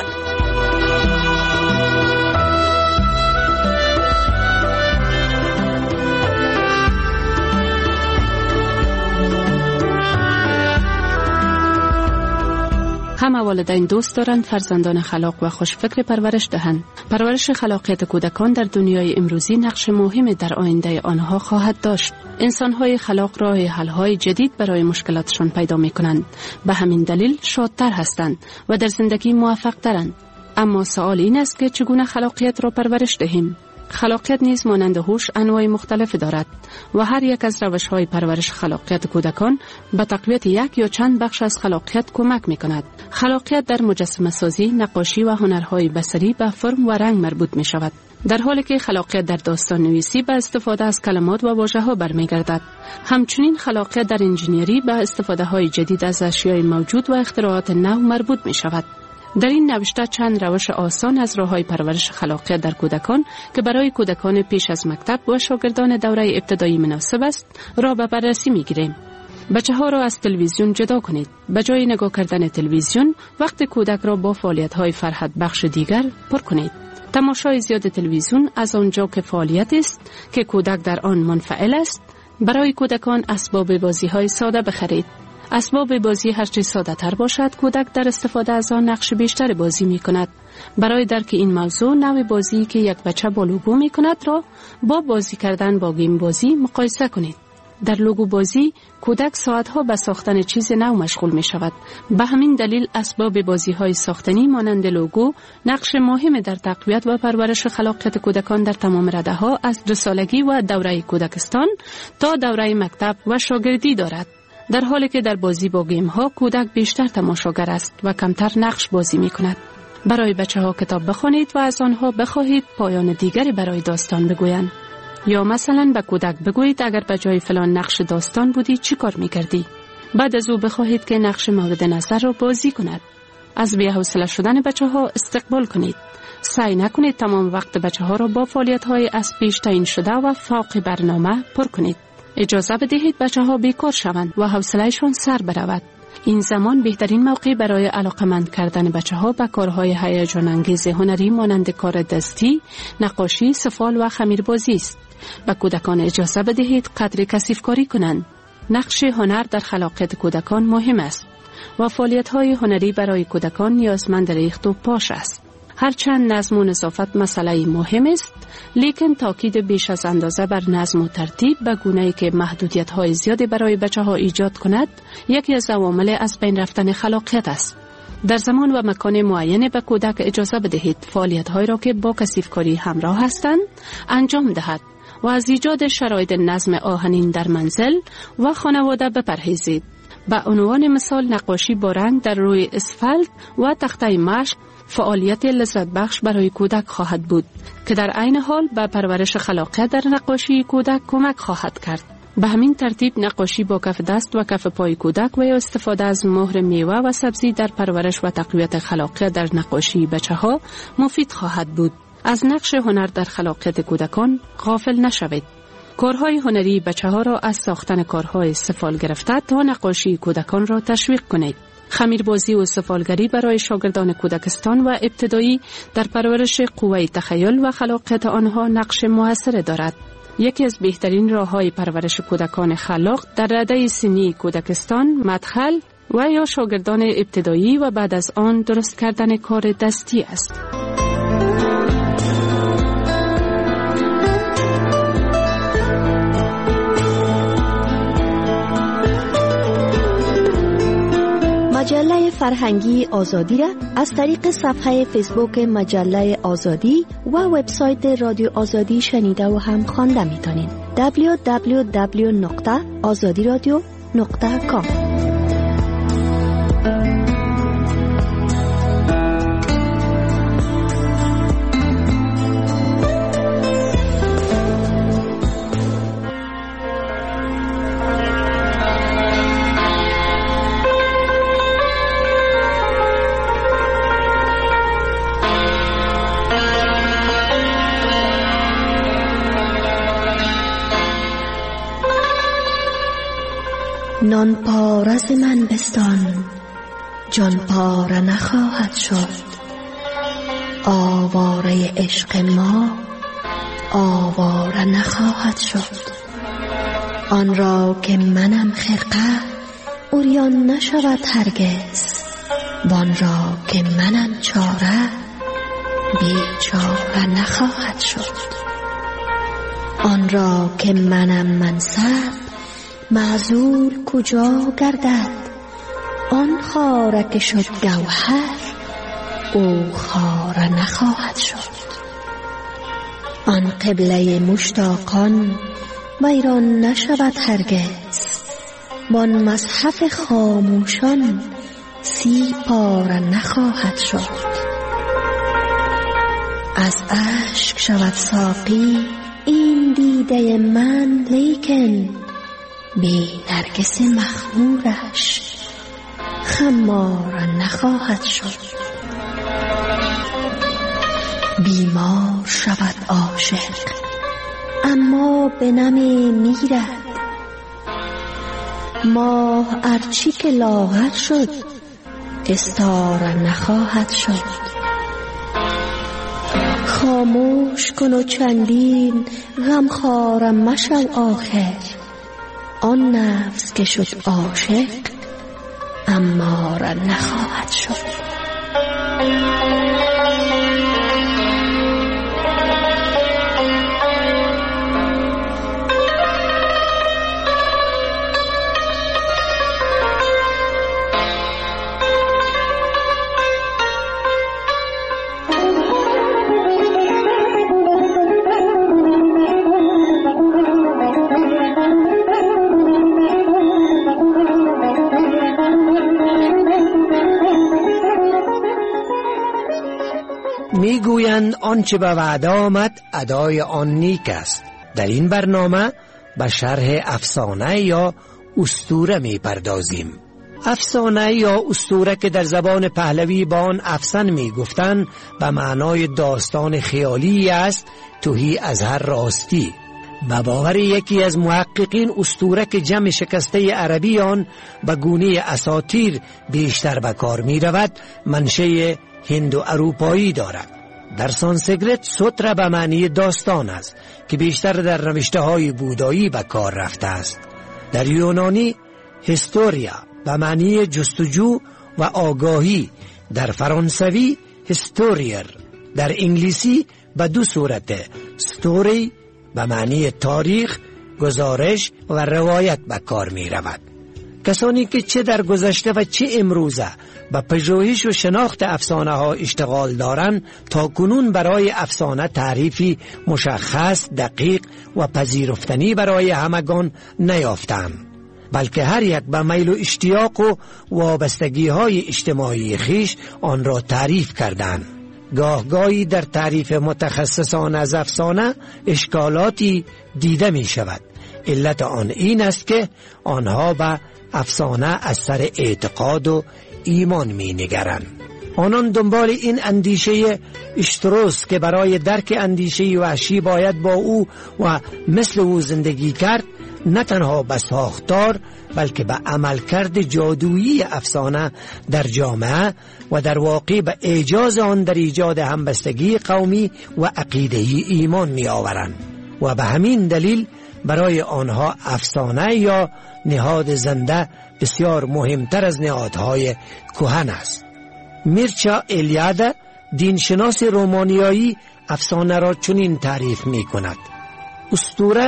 همه والدین دوست دارند فرزندان خلاق و خوشفکر پرورش دهند. پرورش خلاقیت کودکان در دنیای امروزی نقش مهمی در آینده آنها خواهد داشت. انسان‌های خلاق راه حل‌های جدید برای مشکلاتشان پیدا می‌کنند. به همین دلیل شادتر هستند و در زندگی موفق‌ترند. اما سوال این است که چگونه خلاقیت را پرورش دهیم؟ خلاقیت نیز مانند هوش انواع مختلف دارد و هر یک از روش‌های پرورش خلاقیت کودکان به تقویت یک یا چند بخش از خلاقیت کمک می‌کند. خلاقیت در مجسمه سازی، نقاشی و هنرهای بصری به فرم و رنگ مربوط می‌شود، در حالی که خلاقیت در داستان نویسی به استفاده از کلمات و واژه‌ها برمیگردد. همچنین خلاقیت در انجینیری به استفاده‌های جدید از اشیاء موجود و اختراعات نو مربوط می‌شود. در این نوشته چند روش آسان از راه‌های پرورش خلاقیت در کودکان که برای کودکان پیش از مکتب و شاگردان دوره ابتدایی مناسب است را به بررسی می‌گیریم. بچه‌ها را از تلویزیون جدا کنید. به جای نگاه کردن تلویزیون، وقت کودک را با فعالیت‌های فرحت بخش دیگر پر کنید. تماشای زیاد تلویزیون از آنجا که فعالیت است که کودک در آن منفعل است، برای کودکان اسباب بازی‌های ساده بخرید. اسباب بازی هرچه ساده تر باشد، کودک در استفاده از آن نقش بیشتر بازی می کند. برای درک این موضوع، نوع بازی که یک بچه با لوگو می کند را با بازی کردن با گیم بازی مقایسه کنید. در لوگو بازی، کودک ساعتها به ساختن چیز نو مشغول می شود. به همین دلیل اسباب بازی های ساختنی مانند لوگو نقش مهم در تقویت و پرورش خلاقیت کودکان در تمام رده ها از دو سالگی و دوره کودکستان تا دوره مکتب و شاگردی دارد. در حالی که در بازی با گیم ها کودک بیشتر تماشاگر است و کمتر نقش بازی می کند. برای بچه ها کتاب بخوانید و از آنها بخواهید پایان دیگری برای داستان بگویند. یا مثلا به کودک بگویید اگر به جای فلان نقش داستان بودی چی کار می کردی؟ بعد از او بخواهید که نقش مورد نظر را بازی کند. از بی‌حوصله شدن بچه ها استقبال کنید. سعی نکنید تمام وقت بچه ها را با فعالیت های از پیش تعیین شده و فوق برنامه پر کنید. اجازه بدهید بچه ها بیکار شوند و حوصله‌شان سر برود. این زمان بهترین موقع برای علاقمند کردن بچه ها به کارهای هیجان انگیز هنری مانند کار دستی، نقاشی، سفال و خمیربازی است. به کودکان اجازه بدهید قدر کثیف کاری کنند. نقش هنر در خلاقیت کودکان مهم است و فعالیت‌های هنری برای کودکان نیازمند ریخت و پاش است. هرچند نظم و نظافت مسئله مهم است، لیکن تاکید بیش از اندازه بر نظم و ترتیب به گونه‌ای که محدودیت‌های زیادی برای بچه‌ها ایجاد کند، یکی از عوامل از بین رفتن خلاقیت است. در زمان و مکان معین به کودک اجازه بدهید فعالیت‌هایی را که با کثیف‌کاری همراه هستند انجام دهد و از ایجاد شرایط نظم آهنین در منزل و خانواده بپرهیزید. به عنوان مثال نقاشی با رنگ در روی اسفالت و تخته مشق فعالیت لذت بخش برای کودک خواهد بود که در عین حال به پرورش خلاقیت در نقاشی کودک کمک خواهد کرد. به همین ترتیب نقاشی با کف دست و کف پای کودک و یا استفاده از مهر میوه و سبزی در پرورش و تقویت خلاقیت در نقاشی بچه‌ها مفید خواهد بود. از نقش هنر در خلاقیت کودکان غافل نشوید. کارهای هنری بچه‌ها را از ساختن کارهای سفال گرفته تا نقاشی کودکان را تشویق کنید. خمیربازی و سفالگری برای شاگردان کودکستان و ابتدایی در پرورش قوه تخیل و خلاقیت آنها نقش موثر دارد. یکی از بهترین راه‌های پرورش کودکان خلاق در رده سنی کودکستان، مدخل و یا شاگردان ابتدایی و بعد از آن درست کردن کار دستی است. مجله مجله فرهنگی آزادی را از طریق صفحه فیسبوک مجله آزادی و وبسایت رادیو آزادی شنیده و هم خوانده میتونید. دبلیو دبلیو دبلیو نقطه آزادی رادیو نقطه کام. نان پارز من بستان، جان پاره نخواهد شد. آواره عشق ما آواره نخواهد شد. آن را که منم خرقه عریان نشود هرگز، وان را که منم چاره بیچاره نخواهد شد. آن را که منم منصب معزول کجا گردد. آن خاره که شد گوهر او خاره نخواهد شد. آن قبله مشتاقان ویران نشود هرگز، وان مصحف خاموشان سی پاره نخواهد شد. از اشک شود ساقی این دیده من، لیکن بی نرگس مخمورش خمار نخواهد شد. بیمار شود عاشق اما به نمی میرد. ماه ارچی که لاغر شد استاره نخواهد شد. خاموش کن و چندین غمخواره مشو آخر. آن نفس که شد عاشق اماره نخواهد شد. میگویند آنچه به وعده آمد ادای آن نیک است. در این برنامه به شرح افسانه یا اسطوره میپردازیم. افسانه یا اسطوره که در زبان پهلوی با آن افسان میگفتند به معنای داستان خیالی است تهی از هر راستی. به باور یکی از محققین اسطوره که جمع شکسته عربی آن به گونه اساطیر بیشتر به کار می رود منشأ هندو اروپایی دارد. در سانسکریت سوترا به معنی داستان است که بیشتر در نوشته های بودایی به کار رفته است. در یونانی هیستوریا به معنی جستجو و آگاهی، در فرانسوی هیستوریر، در انگلیسی به دو صورت ستوری به معنی تاریخ، گزارش و روایت به کار می رود. کسانی که چه در گذشته و چه امروزه به پژوهش و شناخت افسانه ها اشتغال دارند تا کنون برای افسانه تعریفی مشخص، دقیق و پذیرفتنی برای همگان نیافتند، بلکه هر یک به میل و اشتیاق و وابستگی های اجتماعی خیش آن را تعریف کردند. گاهگاهی در تعریف متخصصان از افسانه اشکالاتی دیده می شود. علت آن این است که آنها به افسانه از سر اعتقاد و ایمان می نگرند. آنان دنبال این اندیشه اشتروس که برای درک اندیشه وحشی باید با او و مثل او زندگی کرد، نه تنها به ساختار بلکه به عملکرد جادویی افسانه در جامعه و در واقع به اعجاز آن در ایجاد همبستگی قومی و عقیده‌ای ایمان می آورند و به همین دلیل برای آنها افسانه یا نهاد زنده بسیار مهمتر از نهادهای کهن است. میرچا الیاده دینشناس رومانیایی افسانه را چنین تعریف می کند: اسطوره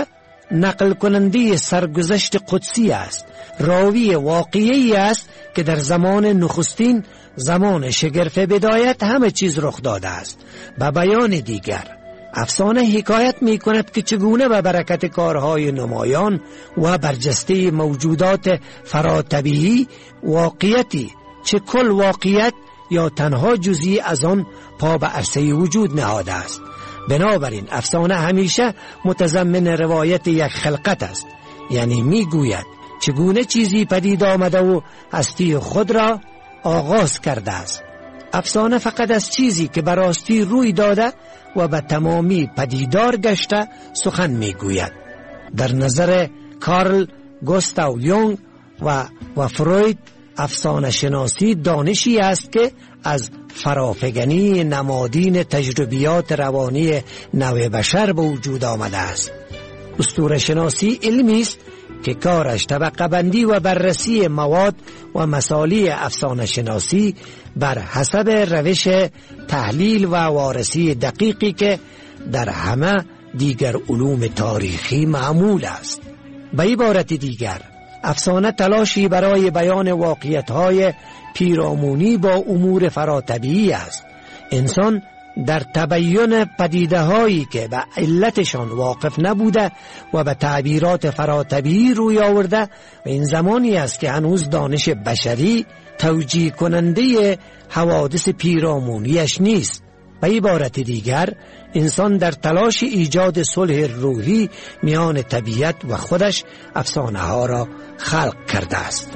نقل کننده سرگذشت قدسی است، راوی واقعی است که در زمان نخستین، زمان شگرف بدایت همه چیز رخ داده است. به بیان دیگر، افسانه حکایت می کند که چگونه به برکت کارهای نمایان و برجسته موجودات فراتبیعی واقعیتی، چه کل واقعیت یا تنها جزئی از آن، پا به عرصه وجود نهاده است. بنابراین افسانه همیشه متضمن روایت یک خلقت است، یعنی می گوید چگونه چیزی پدید آمده و هستی خود را آغاز کرده است. افسانه فقط از چیزی که براستی روی داده و به تمامی پدیدار گشته سخن می گوید. در نظر کارل گوستاو یونگ و و فروید، افسانه شناسی دانشی است که از فرافکنی نمادین تجربیات روانی نوع بشر به وجود آمده است. اسطوره شناسی علمی است که کارش طبقه بندی و بررسی مواد و مسائل افسانه شناسی بر حسب روش تحلیل و وارسی دقیقی که در همه دیگر علوم تاریخی معمول است. به عبارت دیگر، افسانه تلاشی برای بیان واقعیت‌های پیرامونی با امور فراتبیعی است. انسان در تبیین پدیده‌هایی که به علتشان واقف نبوده و به تعبیرات فراتبیعی روی آورده، و این زمانی است که هنوز دانش بشری توجیه کننده حوادث پیرامونیش نیست. به عبارت دیگر، انسان در تلاش ایجاد صلح روحی میان طبیعت و خودش افسانه ها را خلق کرده است.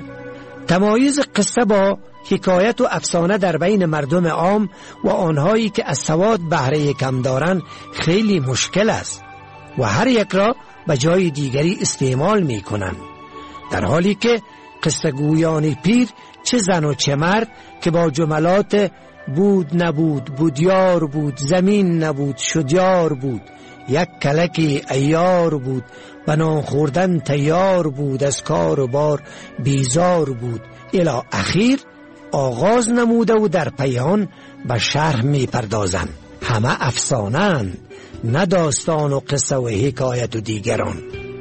تمایز قصه با حکایت و افسانه در بین مردم عام و آنهایی که از سواد بهره کم دارند خیلی مشکل است و هر یک را به جای دیگری استعمال می کنند، در حالی که قصه گویان پیر، چه زن و چه مرد، که با جملات بود نبود، بودیار بود، زمین نبود، شدیار بود، یک کلکی ایار بود، بنان خوردن تیار بود، از کار و بار بیزار بود، الی اخیر آغاز نموده و در پیان به شرح می پردازند. همه افسانه‌اند، نه داستان و قصه و حکایت و دیگران.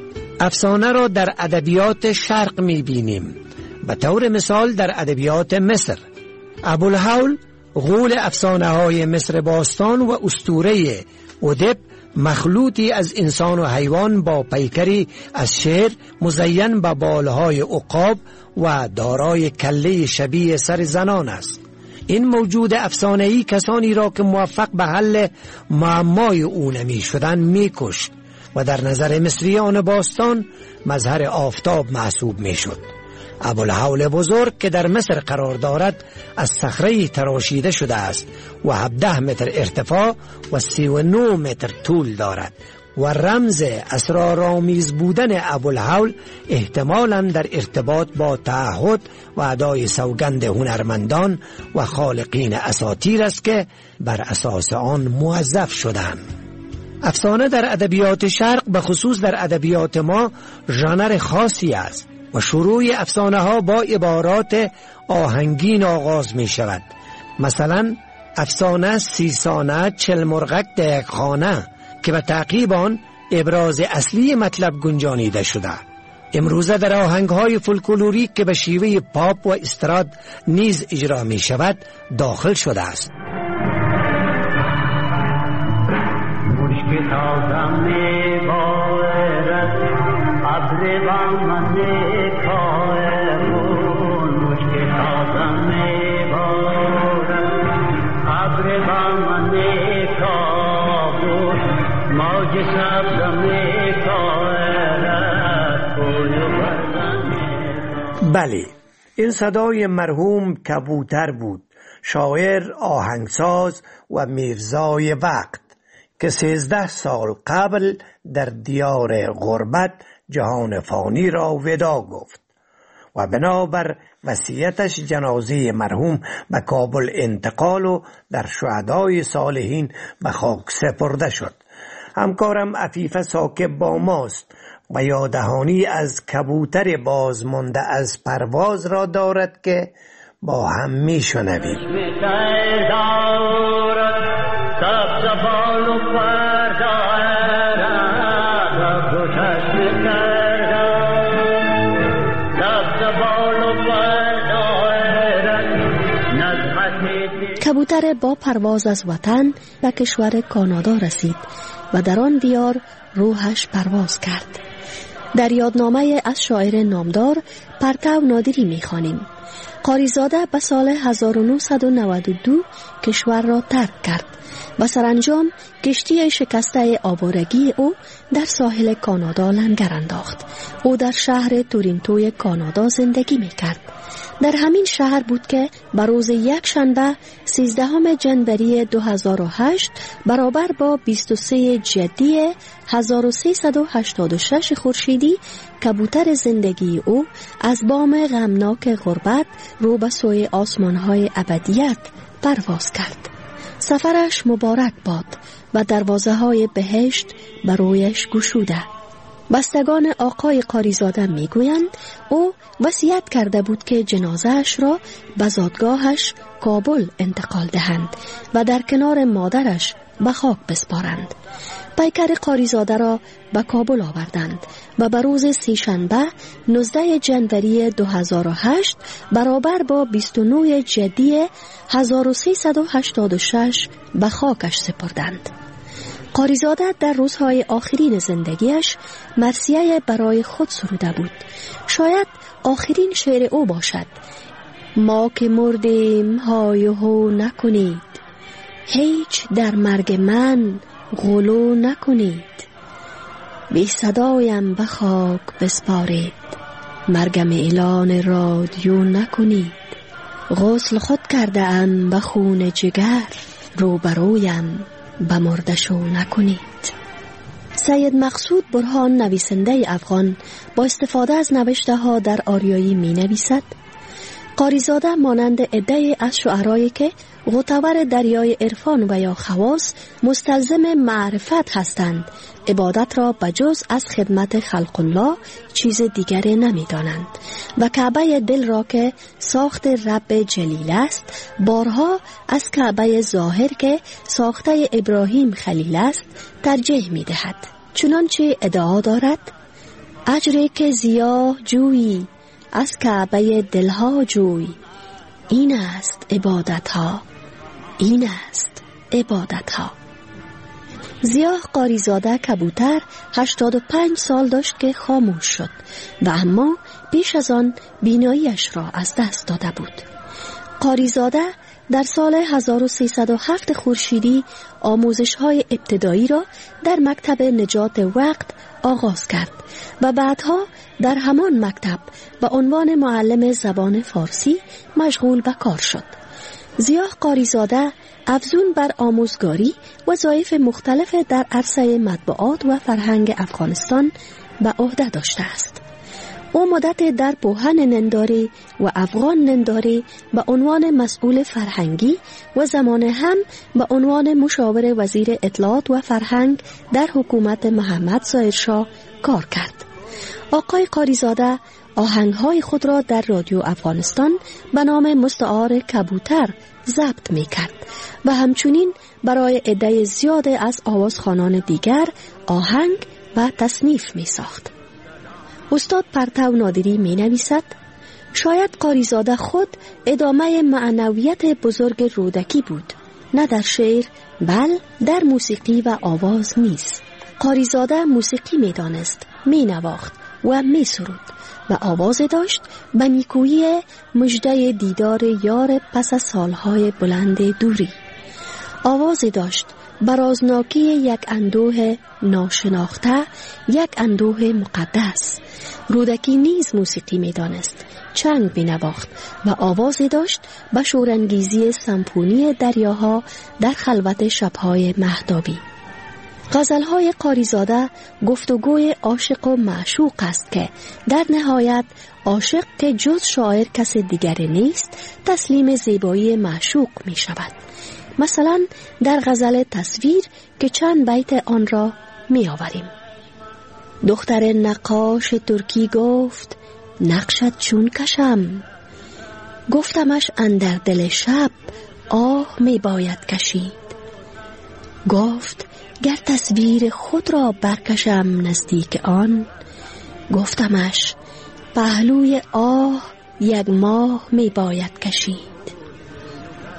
افسانه را در ادبیات شرق می بینیم. به طور مثال در ادبیات مصر، ابوالهول غول افسانه های مصر باستان و اسطوره ادپ، مخلوطی از انسان و حیوان با پیکری از شیر مزین به بالهای عقاب و دارای کله شبیه سر زنان است. این موجود افسانه‌ای کسانی را که موفق به حل معمای او نمی شدن می کشت و در نظر مصریان باستان مظهر آفتاب محسوب می شد. ابوالهول بزرگ که در مصر قرار دارد از صخره تراشیده شده است و هفده متر ارتفاع و سی و نه متر طول دارد و رمز اسرارآمیز بودن ابوالهول احتمالاً در ارتباط با تعهد و ادای سوگند هنرمندان و خالقین اساطیر است که بر اساس آن موظف شدند. افسانه در ادبیات شرق، به خصوص در ادبیات ما، ژانر خاصی است و شروع افسانه ها با عبارات آهنگین آغاز می شود. مثلا افسانه سیسانه چل مرغک در یک خانه که به تعقیب آن ابراز اصلی مطلب گنجانیده شده. امروزه در آهنگ های فولکلوریک که به شیوه پاپ و استراد نیز اجرا می شود داخل شده است. بله، این صدای مرحوم کبوتر بود، شاعر، آهنگساز و میرزای وقت، که سیزده سال قبل در دیار غربت جهان فانی را ودا گفت و بنابر وصیتش جنازه مرحوم به کابل انتقال و در شهدای صالحین به خاک سپرده شد. همکارم عفیفه ساکب با ماست و یادهانی از کبوتر بازمانده از پرواز را دارد که با هم می شنویم. کبوتر با پرواز از وطن به کشور کانادا رسید و در آن دیار روحش پرواز کرد. در یادنامه از شاعر نامدار پرتو نادری می‌خوانیم: قاریزاده به سال هزار و نهصد و نود و دو کشور را ترک کرد و سرانجام کشتی شکسته آوارگی او در ساحل کانادا لنگر انداخت. او در شهر تورنتوی کانادا زندگی می‌کرد. در همین شهر بود که بر روز یک شنبه سیزدهم جنوری دو هزار و هشت برابر با بیست و سوم جدی هزار و سیصد و هشتاد و شش خورشیدی کبوتر زندگی او از بام غمناک غربت رو به سوی آسمان‌های ابدیت پرواز کرد. سفرش مبارک باد و دروازه های بهشت بر رویش گشوده. بستگان آقای قاریزاده میگویند او وصیت کرده بود که جنازه‌اش را به زادگاهش کابل انتقال دهند و در کنار مادرش به خاک بسپارند. پیکر قاریزاده را به کابل آوردند و به روز سه‌شنبه نوزدهم جنوری دو هزار و هشت برابر با بیست و نهم جدی هزار و سیصد و هشتاد و شش به خاکش سپردند. قاریزاده در روزهای آخرین زندگیش مرثیه برای خود سروده بود. شاید آخرین شعر او باشد: ما که مردیم های و هو نکنید، هیچ در مرگ من غلو نکنید، بی صدایم به خاک بسپارید، مرگم اعلان رادیو نکنید، غسل خود کرده ام به خون جگر، روبرویم به مردشو نکنید. سید مقصود برهان نویسنده افغان با استفاده از نوشته ها در آریایی می نویسد: قاریزاده مانند عده‌ای از شعرایی که غوطه‌ور دریای عرفان و یا خواص مستلزم معرفت هستند، عبادت را بجز از خدمت خلق الله چیز دیگری نمی دانند و کعبه دل را که ساخت رب جلیل است بارها از کعبه ظاهر که ساخته ابراهیم خلیل است ترجیح می دهد. چنانچه ادعا دارد: اجری که زیاه جویی از کعبه دلها جوی، این است عبادت ها، این است عبادت ها. ضیاء قاریزاده کبوتر هشتاد و پنج سال داشت که خاموش شد و اما پیش از آن بیناییش را از دست داده بود. قاریزاده در سال هزار و سیصد و هفت خورشیدی آموزش‌های ابتدایی را در مکتب نجات وقت آغاز کرد و بعدها در همان مکتب به عنوان معلم زبان فارسی مشغول به کار شد. ضیاء قاریزاده افزون بر آموزگاری وظایف مختلف در عرصه مطبوعات و فرهنگ افغانستان به عهده داشته است. او مدت در پوهن ننداری و افغان ننداری به عنوان مسئول فرهنگی و زمان هم به عنوان مشاور وزیر اطلاعات و فرهنگ در حکومت محمد ظاهر شاه کار کرد. آقای قاریزاده آهنگهای خود را در رادیو افغانستان به نام مستعار کبوتر ضبط می کرد و همچنین برای عده زیاد از آوازخوانان دیگر آهنگ و تصنیف می ساخت. استاد پرتو نادری می نویسد: شاید قاریزاده خود ادامه معنویت بزرگ رودکی بود، نه در شعر بل در موسیقی و آواز نیز. قاریزاده موسیقی می دانست، می نواخت و می سرود و آواز داشت به نیکویی مژده دیدار یار پس از سالهای بلند دوری. آواز داشت برازناکی یک اندوه ناشناخته، یک اندوه مقدس. رودکی نیز موسیقی می دانست، چنگ می نواخت و آوازی داشت به شورانگیزی سمفونی دریاها در خلوت شبهای مهتابی. غزلهای قاریزاده گفتگوی عاشق و معشوق است که در نهایت عاشق که جز شاعر کس دیگری نیست تسلیم زیبایی معشوق می شود. مثلا در غزل تصویر که چند بیت آن را می آوریم: دختر نقاش ترکی گفت نقشت چون کشم، گفتمش اندر دل شب آه می باید کشید. گفت گر تصویر خود را برکشم نزدیک آن، گفتمش پهلوی آه یک ماه می باید کشید.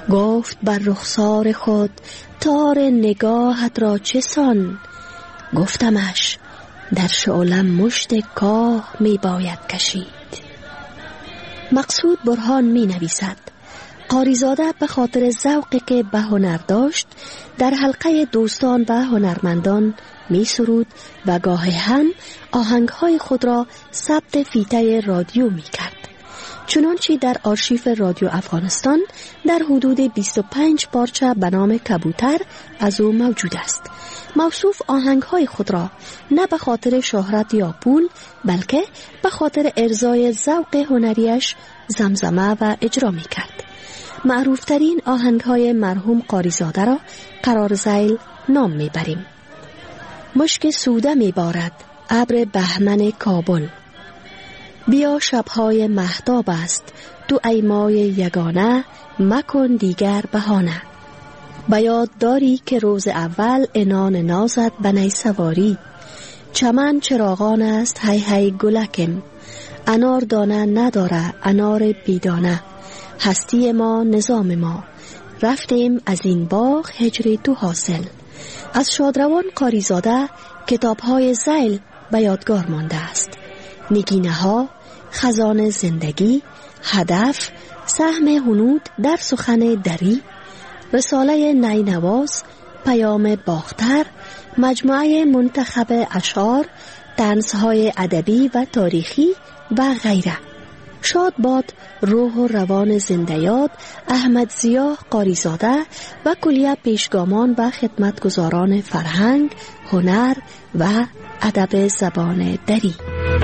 گفت بر رخسار خود تار نگاهت را چه سان؟ گفتمش در شعلم مشت کاه می باید کشید. مقصود برهان می نویسد قاریزاده به خاطر ذوقی که به هنر داشت در حلقه دوستان و هنرمندان می سرود و گاهی هم آهنگهای خود را ثبت فیته رادیو می کرد. چنانچه در آرشیف رادیو افغانستان در حدود بیست و پنج پارچه به نام کبوتر از او موجود است. موصوف آهنگهای خود را نه به خاطر شهرت یا پول بلکه به خاطر ارضای ذوق هنریش زمزمه و اجرا می کرد. معروفترین آهنگهای مرحوم قاریزاده را قرار ذیل نام می بریم. مشک سوده می بارد ابر بهمن کابل، بیا شبهای مهتاب است تو ای مای یگانه، مکن دیگر بهانه. بیاد داری که روز اول انان نازد بنی سواری، چمن چراغان است هی هی گلکم، انار دانه نداره انار بیدانه، هستی ما نظام ما، رفتیم از این باغ هجری تو حاصل. از شادروان قاریزاده کتاب‌های ذیل به یادگار مانده است: نگینه ها، خزان زندگی، هدف، سهم هنود در سخن دری، رساله نینواز، پیام باختر، مجموعه منتخب اشعار، طنزهای ادبی و تاریخی و غیره. شاد باد روح و روان زنده یاد احمد ضیا قاریزاده و کلیه پیشگامان و خدمتگزاران فرهنگ، هنر و ادب زبان دری.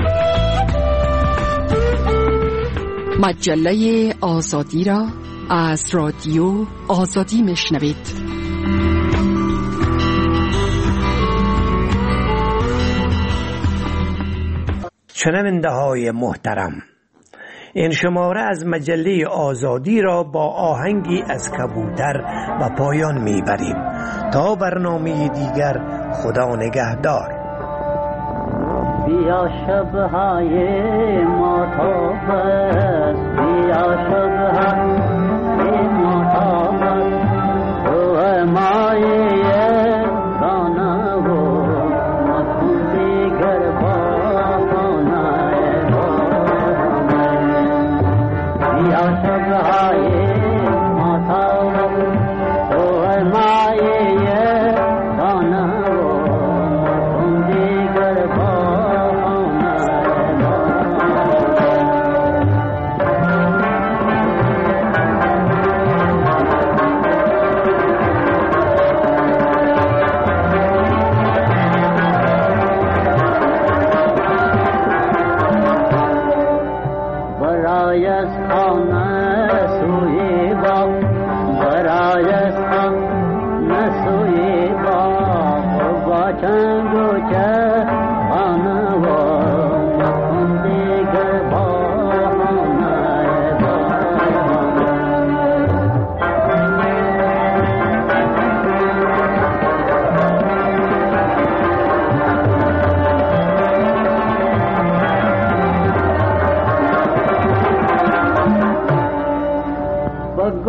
مجله آزادی را از رادیو آزادی میشنوید. شنونده های محترم، این شماره از مجله آزادی را با آهنگی از کبوتر و پایان میبریم. تا برنامه دیگر، خدا نگهدار. بیا شبهای ماتاب است، بیا شبهای ماتاب است، تو مایه دانه و مکن دیگر بهانه. بیا شبهای ماتاب است، تو مایه دانه و مکن دیگر بهانه.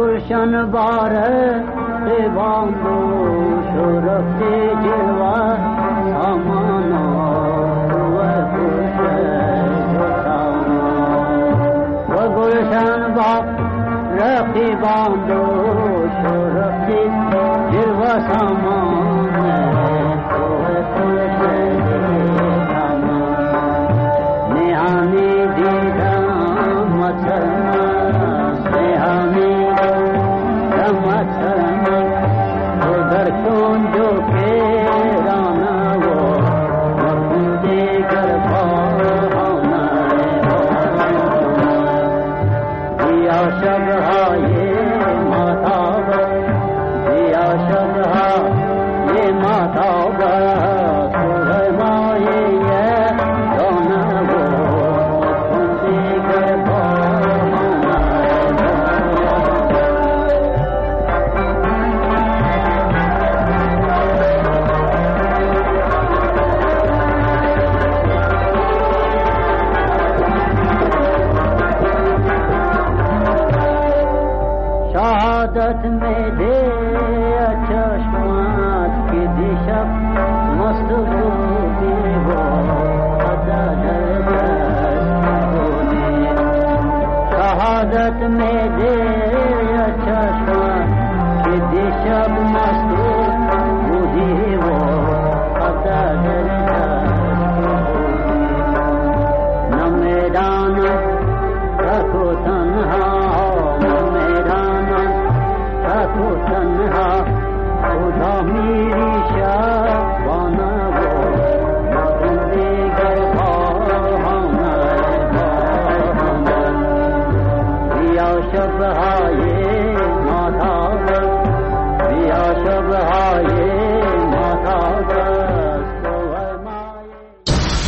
گلشن باره باندو شرفت جلوه